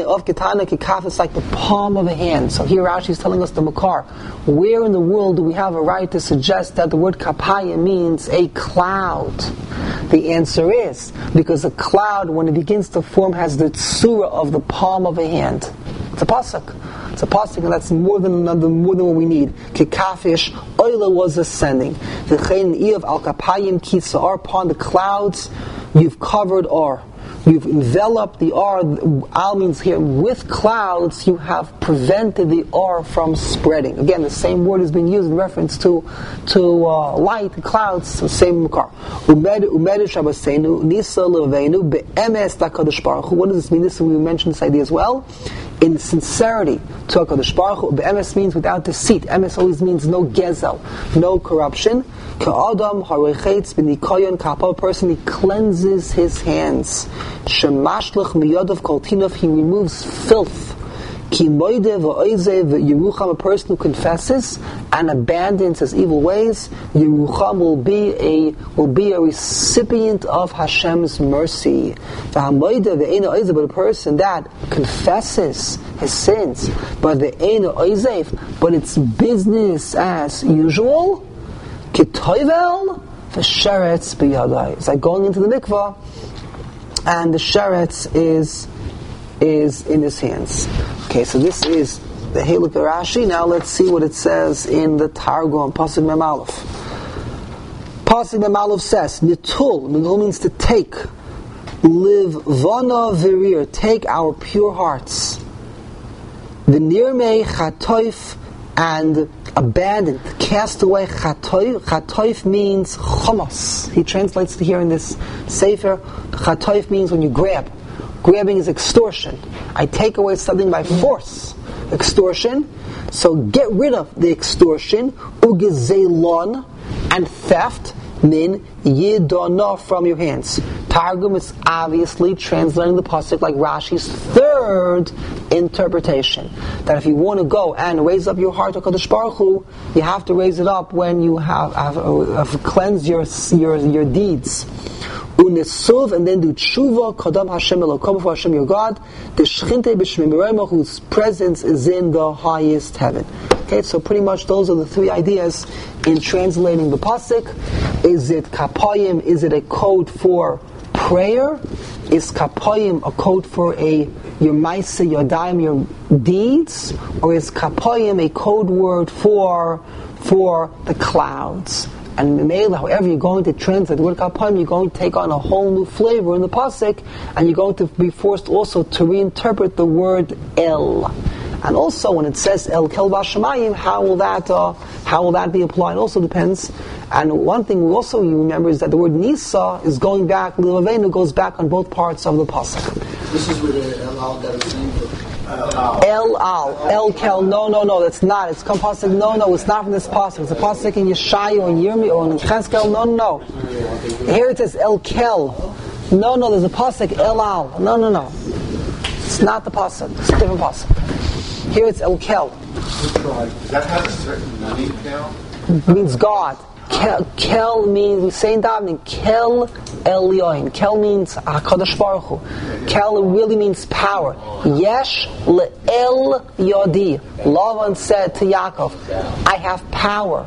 S1: It's like the palm of a hand. So here Rashi is telling us the Makar. Where in the world do we have a right to suggest that the word kapaya means a cloud? The answer is, because a cloud, when it begins to form, has the tsura of the palm of a hand. It's a pasuk. It's a pasuk, and that's more than what we need. Kikafish, Oila was ascending. V'chein Eov al kapayim kisa'ar, upon the clouds you've covered Ar. You've enveloped the Ar. Al means here, with clouds you have prevented the Ar from spreading. Again, the same word is being used in reference to light, clouds, the same makar. Umed Shabbaseinu, Nisa Leveinu, Be'emes Takadosh Baruch Hu. What does this mean? We mentioned this idea as well. In sincerity to HaKadosh Baruch Hu. Be'emes means without deceit. Emes always means no gezel, no corruption. Ka'adam harechetz b'nikoyon, ka'apa, person, he cleanses his hands. Shemashlich miyadav kol tinov, he removes filth. Ki moide v'oize v'yerucham, a person who confesses and abandons his evil ways, Yerucham will be a recipient of Hashem's mercy. V'hamoide v'eina oize, but a person that confesses his sins, but v'eina oize, but it's business as usual, Kitoivel v'sheretz b'yadai. It's like going into the mikvah, and the sheretz is in his hands. Okay, so this is the Haluk Rashi. Now let's see what it says in the Targum, Pasuk Mem Aleph. Pasuk Mem Aleph says, Nitul. Nitul means to take. Live vana virir. Take our pure hearts. V'nirmei chatoif, and abandoned, cast away. Chatoif. Chatoif means chamos. He translates it here in this sefer. Chatoif means when you grab. Grabbing is extortion. I take away something by force. Extortion. So get rid of the extortion. Ugezelon, and theft. Min yidona, from your hands. Targum is obviously translating the pasuk like Rashi's third interpretation. That if you want to go and raise up your heart to HaKadosh Baruch Hu, you have to raise it up when you have cleansed your deeds. Unesuv, and then do tshuva, kadam Hashem elokom, before Hashem your God, the shchinte b'shmei, whose presence is in the highest heaven. Okay, so pretty much those are the three ideas in translating the pasuk. Is it kapayim? Is it a code for prayer? Is kapayim a code for your maisa, your daim, your deeds? Or is kapayim a code word for the clouds? And however you're going to translate the word kapayim, you're going to take on a whole new flavor in the pasuk, and you're going to be forced also to reinterpret the word el. And also, when it says El Kel Bashamayim, how will that be applied? It also depends. And one thing we also remember is that the word Nisa is going back. L'Lavenu goes back on both parts of the pasuk.
S4: This is where the El Al that is saying.
S1: El Al, El Kel. No, that's not. It's come pasuk. No, it's not from this pasuk. It's a pasuk in Yeshaya or in Yirmi or in Cheskel. No. Here it says El Kel. No, there's a pasuk El Al. No. It's not the pasuk. It's a different pasuk. Here it's El Kel.
S5: Does that have a certain meaning, Kel?
S1: Means God. Kel means, we say in davening, Kel Elyoin. Kel means HaKadosh Baruch Hu. Kel really means power. Yesh le'el yodi. Lavan said to Yaakov, I have power.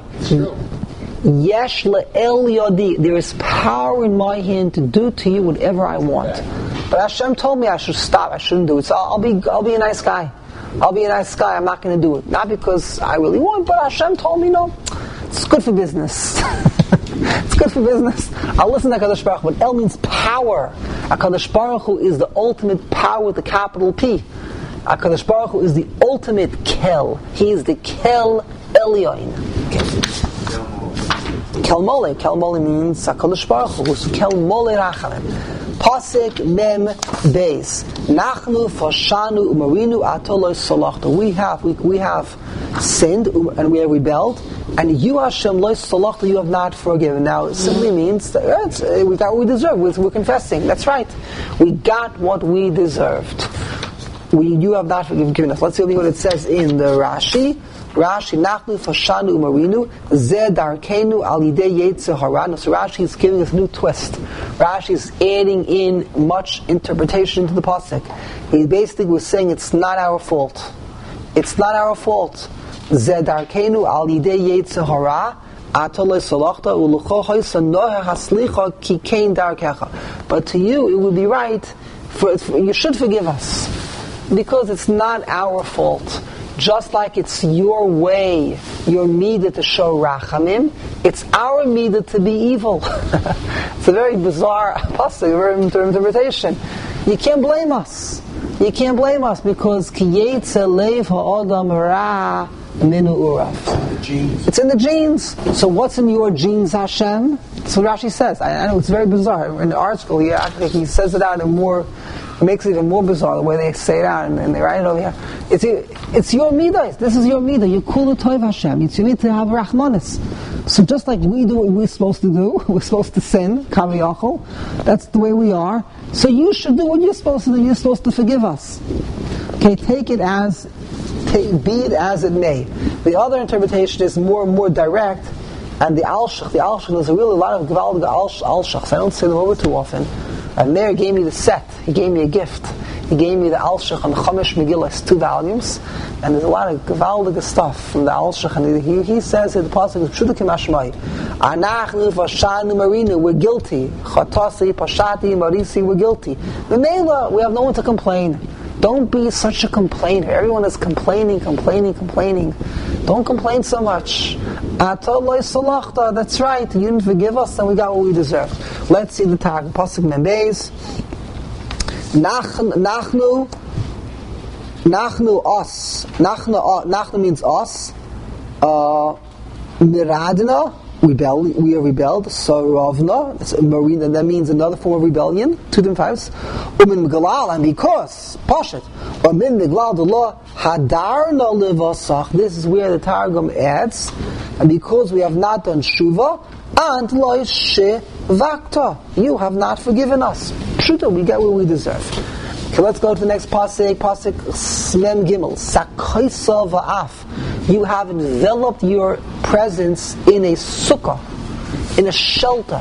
S1: Yesh le'el yodi. There is power in my hand to do to you whatever I want. But Hashem told me I should stop. I shouldn't do it. So I'll be a nice guy. I'm not going to do it. Not because I really want, but Hashem told me no. It's good for business. It's good for business. I'll listen to HaKadosh Baruch Hu. But El means power. HaKadosh Baruch Hu is the ultimate power with the capital P. HaKadosh Baruch Hu is the ultimate Kel. He is the Kel Elyoin. Okay. Kel Mole. Kel Mole means HaKadosh Baruch Hu. Kel Mole Rachamim. Pasik Mem Beis. Nachnu Fashanu Umarinu Atoloi Salachta. We have sinned and we have rebelled, and you Hashem Loi Salachta, you have not forgiven. Now it simply means that we got what we deserve. We're confessing. That's right. We got what we deserved. You have not forgiven us. Let's see what it says in the Rashi. Nachnu Fashanu Umarinu Zeh Darkenu Al Yidei Yetzer Hara. So Rashi is giving us a new twist. Rashi is adding in much interpretation into the pasuk. He basically was saying it's not our fault. It's not our fault. Zeh Darkenu Al Yidei Yetzer Hara. But to you it would be right you should forgive us, because it's not our fault. Just like it's your way, your midah to show rachamim, it's our midah to be evil. It's a very bizarre interpretation. You can't blame us. You can't blame us because ki yetzer leiv ha'adam ra minu urav. It's in the genes. So what's in your genes, Hashem? That's what Rashi says. I know it's very bizarre. In the article, he says it out in more. It makes it even more bizarre the way they say it out and they write it over here. It's your midah. This is your midah. You kula toiv Hashem. It's your midah to have rachmanis. So just like we do what we're supposed to do, we're supposed to sin, kaviyachol. That's the way we are. So you should do what you're supposed to do. You're supposed to forgive us. Okay, be it as it may. The other interpretation is more and more direct, and the Alshach. The Alshach, there's really a lot of gewaldige Alshachs. I don't say them over too often. And there he gave me the set. He gave me a gift. He gave me the Alshach on Chumash Megillah, 2 volumes, and there's a lot of gewaldige stuff from the Alshach. And he says in the pasuk, "Pshuta k'mashmai, Anachnu v'shanu marinu, we're guilty. Chatasi, pashati, marisi, we're guilty. The Mela, we have no one to complain. Don't be such a complainer. Everyone is complaining. Don't complain so much. Atoloi salachta. That's right. You didn't forgive us, and we got what we deserve." Let's see the tag. Pasuk Membeis. Nachnu us. Nachnu means us. Miradna. We are rebelled. Saravna, marina, that means another form of rebellion. 2 different types. Umin Megalal, and because Pashat. Umin Megalal the law Hadarna Livasach. This is where the Targum adds, and because we have not done Shuva, and Lo Shevakta, you have not forgiven us. Pshuta, we get what we deserve. Okay, let's go to the next pasuk. Pasuk Mem Gimel. Sakoisa va'af. You have enveloped your presence in a sukkah, in a shelter.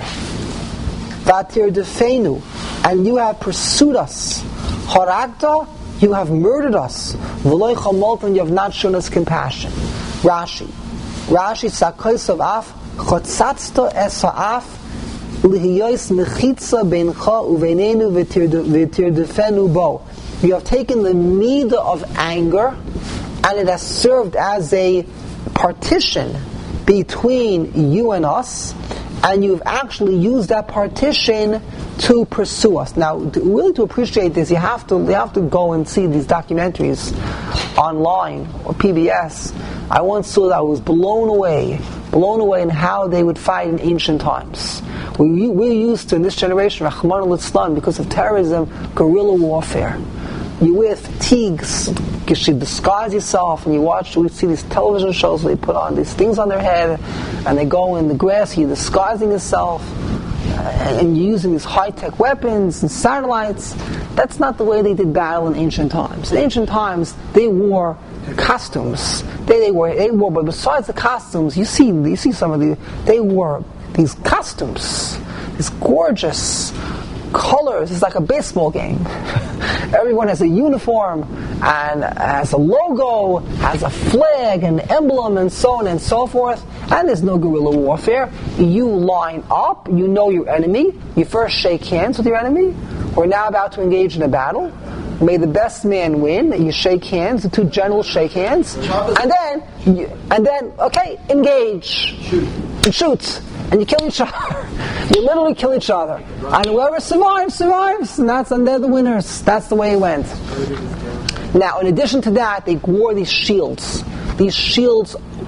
S1: Vatir defenu, and you have pursued us. Haragta, you have murdered us. V'loy chamolta, and you have not shown us compassion. Rashi, Sakoisa va'af. Chotzatzta es ha'af. Lihiyos mechitza beincha uveinenu v'tir defenu bo. You have taken the midah of anger, and it has served as a partition between you and us, and you've actually used that partition to pursue us. Now, really to appreciate this, you have to go and see these documentaries online or PBS. I once saw that I was blown away in how they would fight in ancient times. We're used to, in this generation, Rahman al-Islam, because of terrorism, guerrilla warfare. You wear fatigues, you should disguise yourself, and we see these television shows where they put on these things on their head, and they go in the grass, you're disguising yourself, and you're using these high-tech weapons and satellites. That's not the way they did battle in ancient times. In ancient times, they wore costumes. They wore, but besides the costumes, you see some of they wore these costumes, these gorgeous colors. It's like a baseball game. Everyone has a uniform and has a logo, has a flag, an emblem, and so on and so forth. And there's no guerrilla warfare. You line up, you know your enemy, you first shake hands with your enemy. We're now about to engage in a battle. May the best man win. You shake hands, the two generals shake hands, and then engage. And shoot. And you kill each other. You literally kill each other. And whoever survives, and they're the winners. That's the way it went. Now, in addition to that, they wore these shields. These shields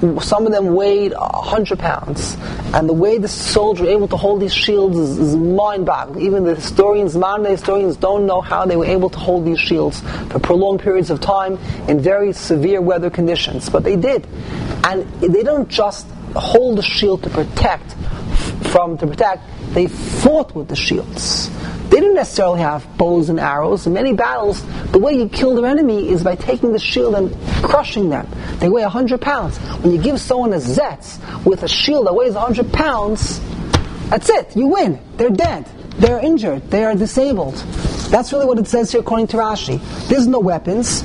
S1: some of them weighed 100 pounds. And the way the soldiers were able to hold these shields is mind-boggling. Even the historians, modern-day historians, don't know how they were able to hold these shields for prolonged periods of time in very severe weather conditions. But they did. And they don't just hold the shield to protect, they fought with the shields. They didn't necessarily have bows and arrows. In many battles, the way you kill their enemy is by taking the shield and crushing them. They weigh 100 pounds. When you give someone a zetz with a shield that weighs 100 pounds, that's it. You win. They're dead. They're injured. They are disabled. That's really what it says here according to Rashi. There's no weapons.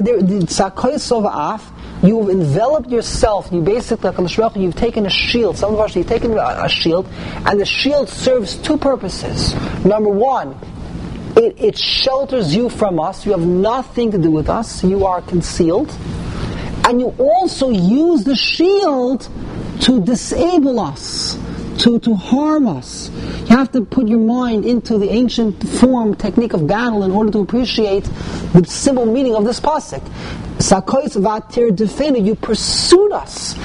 S1: You've enveloped yourself. You basically, you've taken a shield. Some of us, you've taken a shield, and the shield serves two purposes. Number one, it shelters you from us. You have nothing to do with us. You are concealed. And you also use the shield to disable us, to harm us. You have to put your mind into the ancient technique of battle in order to appreciate the simple meaning of this pasuk. Sakois vatir defenu, you pursued us.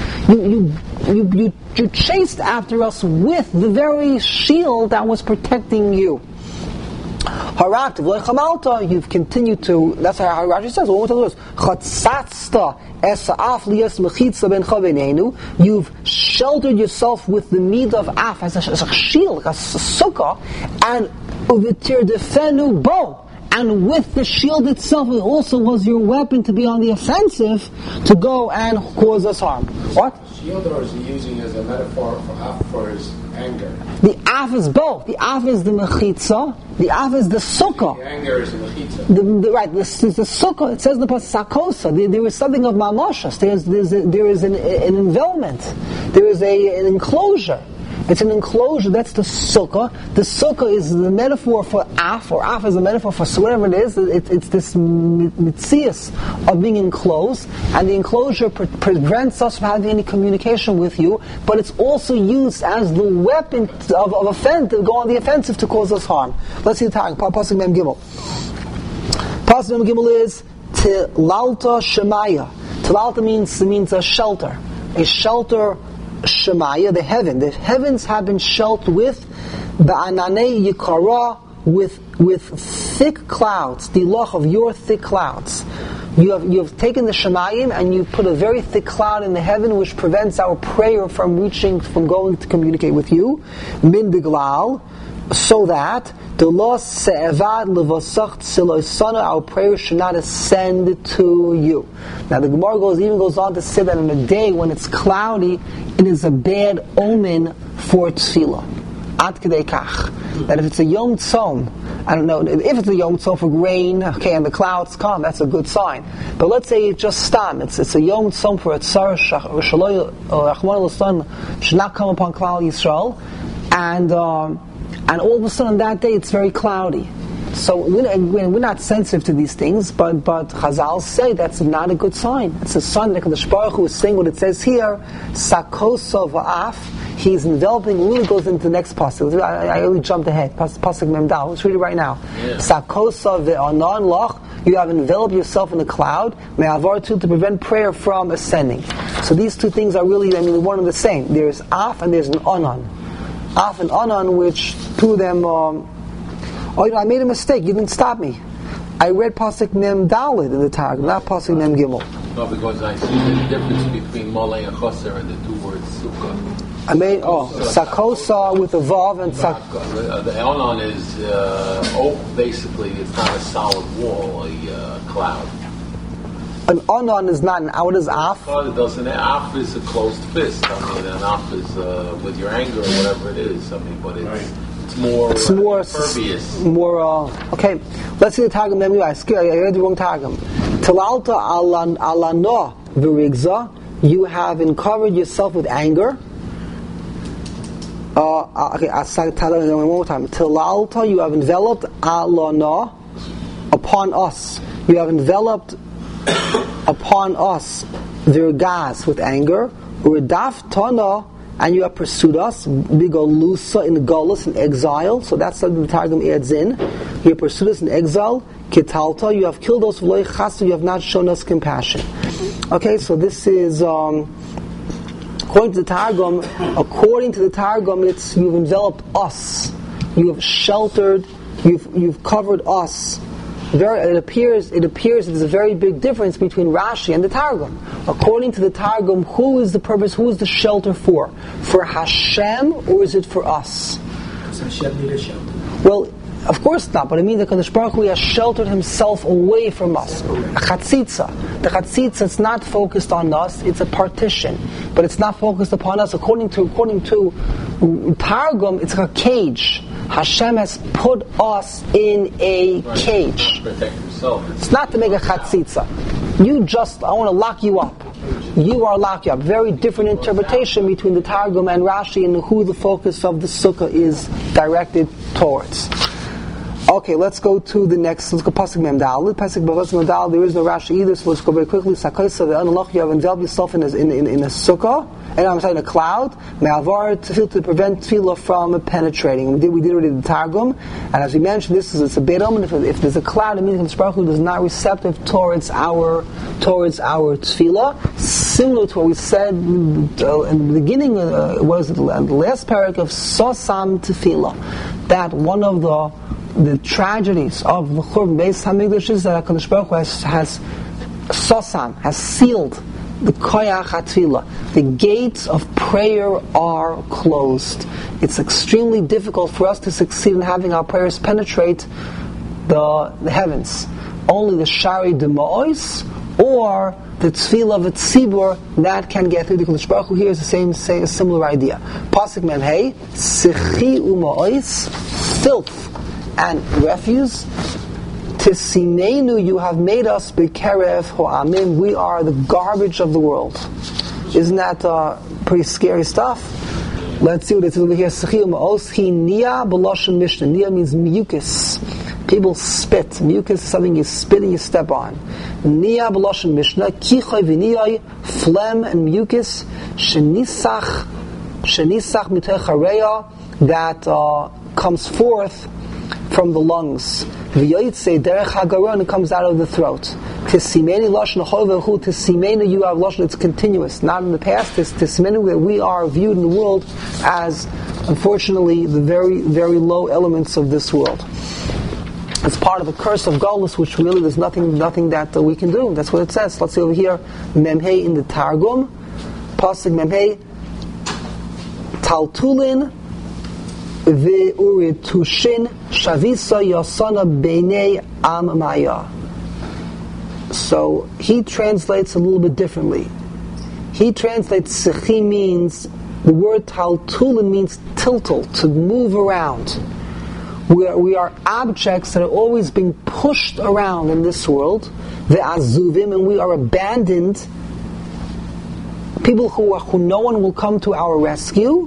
S1: You chased after us with the very shield that was protecting you. Haraktiv lechamalta, you've continued to. That's how Rashi says. Chatzatzta esa'af liyas mechitza ben chavenenu. You've sheltered yourself with the meat of af as a shield, like a sukkah, and uvitir defenu bow. And with the shield itself, it also was your weapon to be on the offensive to go and cause us harm. What?
S3: Shield, or is he using as a metaphor for his anger?
S1: The af is both. The af is the mechitza. The af is the sukkah.
S3: The anger is the mechitza.
S1: The sukkah. It says the pasuk sakosa. There is something of mamashas. There is an envelopment. There is an enclosure. It's an enclosure. That's the sukkah. The sukkah is the metaphor for af, or af is a metaphor for whatever it is. It's this mitzias of being enclosed, and the enclosure prevents us from having any communication with you. But it's also used as the weapon of offense to go on the offensive to cause us harm. Let's see the tag. Pasuk Mem Gimel. Pasuk Mem Gimel is Tilalta Shemaya. Tilalta means a shelter. A shelter. Shemaya, the heavens have been sheltered with ba'ananei yikara, with thick clouds, the loch of your thick clouds. You have taken the Shemayim and you put a very thick cloud in the heaven which prevents our prayer from going to communicate with you. Min biglal, so that the loss se'evad levasach tziloisana, our prayer should not ascend to you. Now the Gemara goes on to say that on a day when it's cloudy, it is a bad omen for tefillah. Ad kedei kach. That if it's a Yom Tzom, I don't know, if it's a Yom Tzom for rain, okay, and the clouds come, that's a good sign. But let's say it's just stam, it's a Yom Tzom for a tzar, should not come upon Klal Yisrael, and all of a sudden that day it's very cloudy. So we're not sensitive to these things, but Chazal say that's not a good sign. It's a sign that the Baruch Hu is saying what it says here, Sakosa va'af. He's enveloping, really goes into the next pasuk. I only jumped ahead. Pasuk Memdal. Let's read it right now. Sakosa ve'anan loch. You have enveloped yourself in the cloud. Me'avar to prevent prayer from ascending. So these two things are really, one and the same. There's af and there's an anan. Af and anan, which two of them. I made a mistake. You didn't stop me. I read pasuk Mem Daled in the Targum, not pasuk Mem Gimel.
S7: No, because I see the difference between Molei and Choser and the two words Sukkah.
S1: I made Sakosa with a vav and Sak.
S7: The Onan is basically it's not a solid wall, a cloud.
S1: An Onan is not an out as af.
S7: It doesn't. Af is a closed fist. I mean, an af is with your anger or whatever it is. I mean, but it's. Right. It's more impervious.
S1: Okay, let's see the Targum. I read the wrong Targum. Tilalta alano v'rigza. You have uncovered yourself with anger. Okay, one more time. Tilalta, you have enveloped alana upon us. You have enveloped upon us virgas with anger. Uridaf tana. And you have pursued us, bigolusa in Golus, in exile. So that's something the Targum adds in. You have pursued us in exile. Kitalta, you have killed us. V'lo chasu, you have not shown us compassion. Okay, so this is According to the Targum, it's you've enveloped us, you have sheltered, you've covered us. It appears there's a very big difference between Rashi and the Targum. According to the Targum, who is the purpose? Who is the shelter for? For Hashem, or is it for us?
S6: Does Hashem need a shelter?
S1: Well, of course not, but I mean the Kadosh Baruch Hu has sheltered himself away from us. Chatzitza. The chatzitza is not focused on us, it's a partition. But it's not focused upon us. According to Targum, it's like a cage. Hashem has put us in a cage. It's not to make a chatzitza. I want to lock you up. You are locked up. Very different interpretation between the Targum and Rashi and who the focus of the sukkah is directed towards. Okay, let's go to the next. Let's go Pasuk Mem Daled. Pasuk Mem Daled. There is no Rashi either, so let's go very quickly. Sakaisa ve'analoch. You have enveloped yourself in a sukkah, and I'm saying a cloud. Me'avar tefillah, to prevent tefillah from penetrating. We did already the Targum, and as we mentioned, it's a beit omen. If there's a cloud, it means the Baruch Hu is not receptive towards our tefillah. Similar to what we said in the beginning. The last parak of Sosam Tefillah, that one of the tragedies of the Churban Beis Hamikdash is that HaKadosh Baruch Hu has sealed the Koyach HaTfilah. The gates of prayer are closed. It's extremely difficult for us to succeed in having our prayers penetrate the heavens. Only the Shari Dema'os or the Tfilah of the Tzibur that can get through. The Kadosh Baruch Hu here is a similar idea. Pasuk Mem Hey, Sichi Uma'os, filth and refuse. Tisimenu, you have made us B'kerev Ho'amim, we are the garbage of the world. Isn't that pretty scary stuff? Let's see what it says over here. Sichi Uma'os, Hi Nia B'loshen Mishnah. Nia means mucus. People spit. Mucus is something you spit and you step on. Nia B'loshen Mishnah, Kichoy V'niyai, phlegm and mucus, Shenisach Mitech Hareya, that comes forth from the lungs. V'yoytze derech hagaron, it comes out of the throat. Tisimeni lashon chovechu, tisimeni, you have lashon, it's continuous, not in the past. Tisimeni, that we are viewed in the world as, unfortunately, the very, very low elements of this world. It's part of the curse of Golus, which really there's nothing that we can do. That's what it says. Let's see over here, Memhei in the Targum, Pasuk Memhei, Taltulin Ve'uritushin Shavisa Yasana Beinei Am Maya. So he translates a little bit differently. He translates Sechi means, the word Taltulin means tiltle, to move around. We are objects that are always being pushed around in this world. Ve'azuvim, and we are abandoned. People who no one will come to our rescue.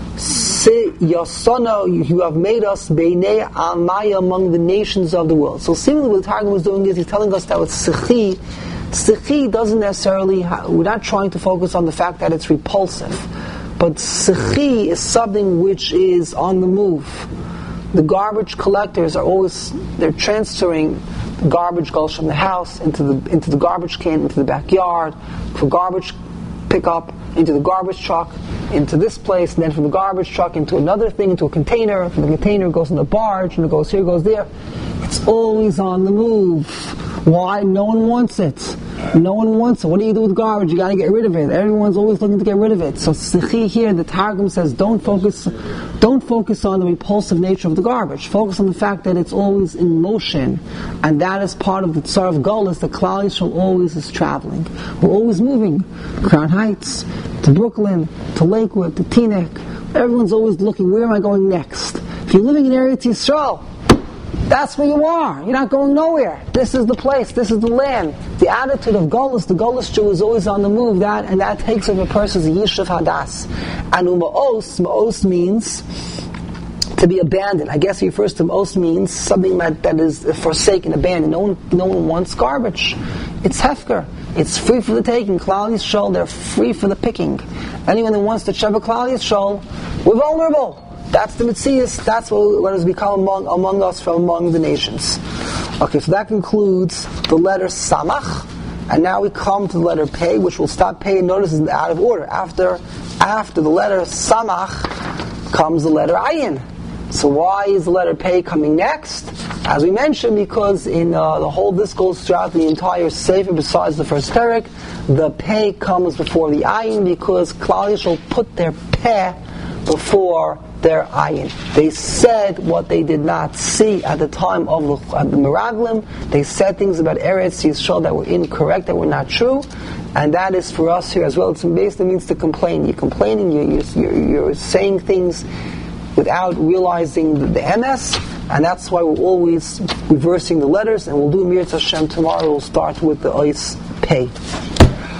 S1: Yasana, you have made us Beinei Amaya, among the nations of the world. So seemingly what the Targum is doing is he's telling us that with Sechi doesn't necessarily, we're not trying to focus on the fact that it's repulsive, but Sechi is something which is on the move. The garbage collectors are always, they're transferring the garbage goes from the house into the garbage can, into the backyard, for garbage pickup, into the garbage truck, into this place, and then from the garbage truck into another thing, into a container. From the container it goes in the barge, and it goes here, goes there. It's always on the move. Why? No one wants it. No one wants it. What do you do with garbage? You got to get rid of it. Everyone's always looking to get rid of it. So Sechi here, the Targum says, don't focus on the repulsive nature of the garbage. Focus on the fact that it's always in motion, and that is part of the Tsar of Golus. The Klal Yisrael always is traveling. We're always moving. Crown Heights, to Brooklyn, to Lakewood, to Teaneck. Everyone's always looking, where am I going next? If you're living in Eretz Yisrael, that's where you are. You're not going nowhere. This is the place. This is the land. The attitude of Golus, the Golus Jew is always on the move. That takes over a person's Yishuv Hadas. And Ma'os means to be abandoned. I guess he refers to Ma'os means something that is forsaken, abandoned. No one wants garbage. It's Hefker. It's free for the taking. Klal Yisrael, they're free for the picking. Anyone who wants to shove a Klal Yisrael, we're vulnerable. That's the Metzias. That's what has become among us from among the nations. Okay, so that concludes the letter Samach. And now we come to the letter Pei, which will stop Pei, and notice is out of order. After after the letter Samach comes the letter Ayin. So why is the letter Pei coming next? As we mentioned, because in the whole, this goes throughout the entire Sefer besides the first Perek, the Pei comes before the Ayin because Klal Yisrael put their Peh before their Ayin. They said what they did not see at the time of the Meraglim. They said things about Eretz Yisrael that were incorrect, that were not true. And that is for us here as well. It basically means to complain. You're complaining, you're saying things without realizing the MS, and that's why we're always reversing the letters, and we'll do Mir Hashem tomorrow. We'll start with the Ois Pei.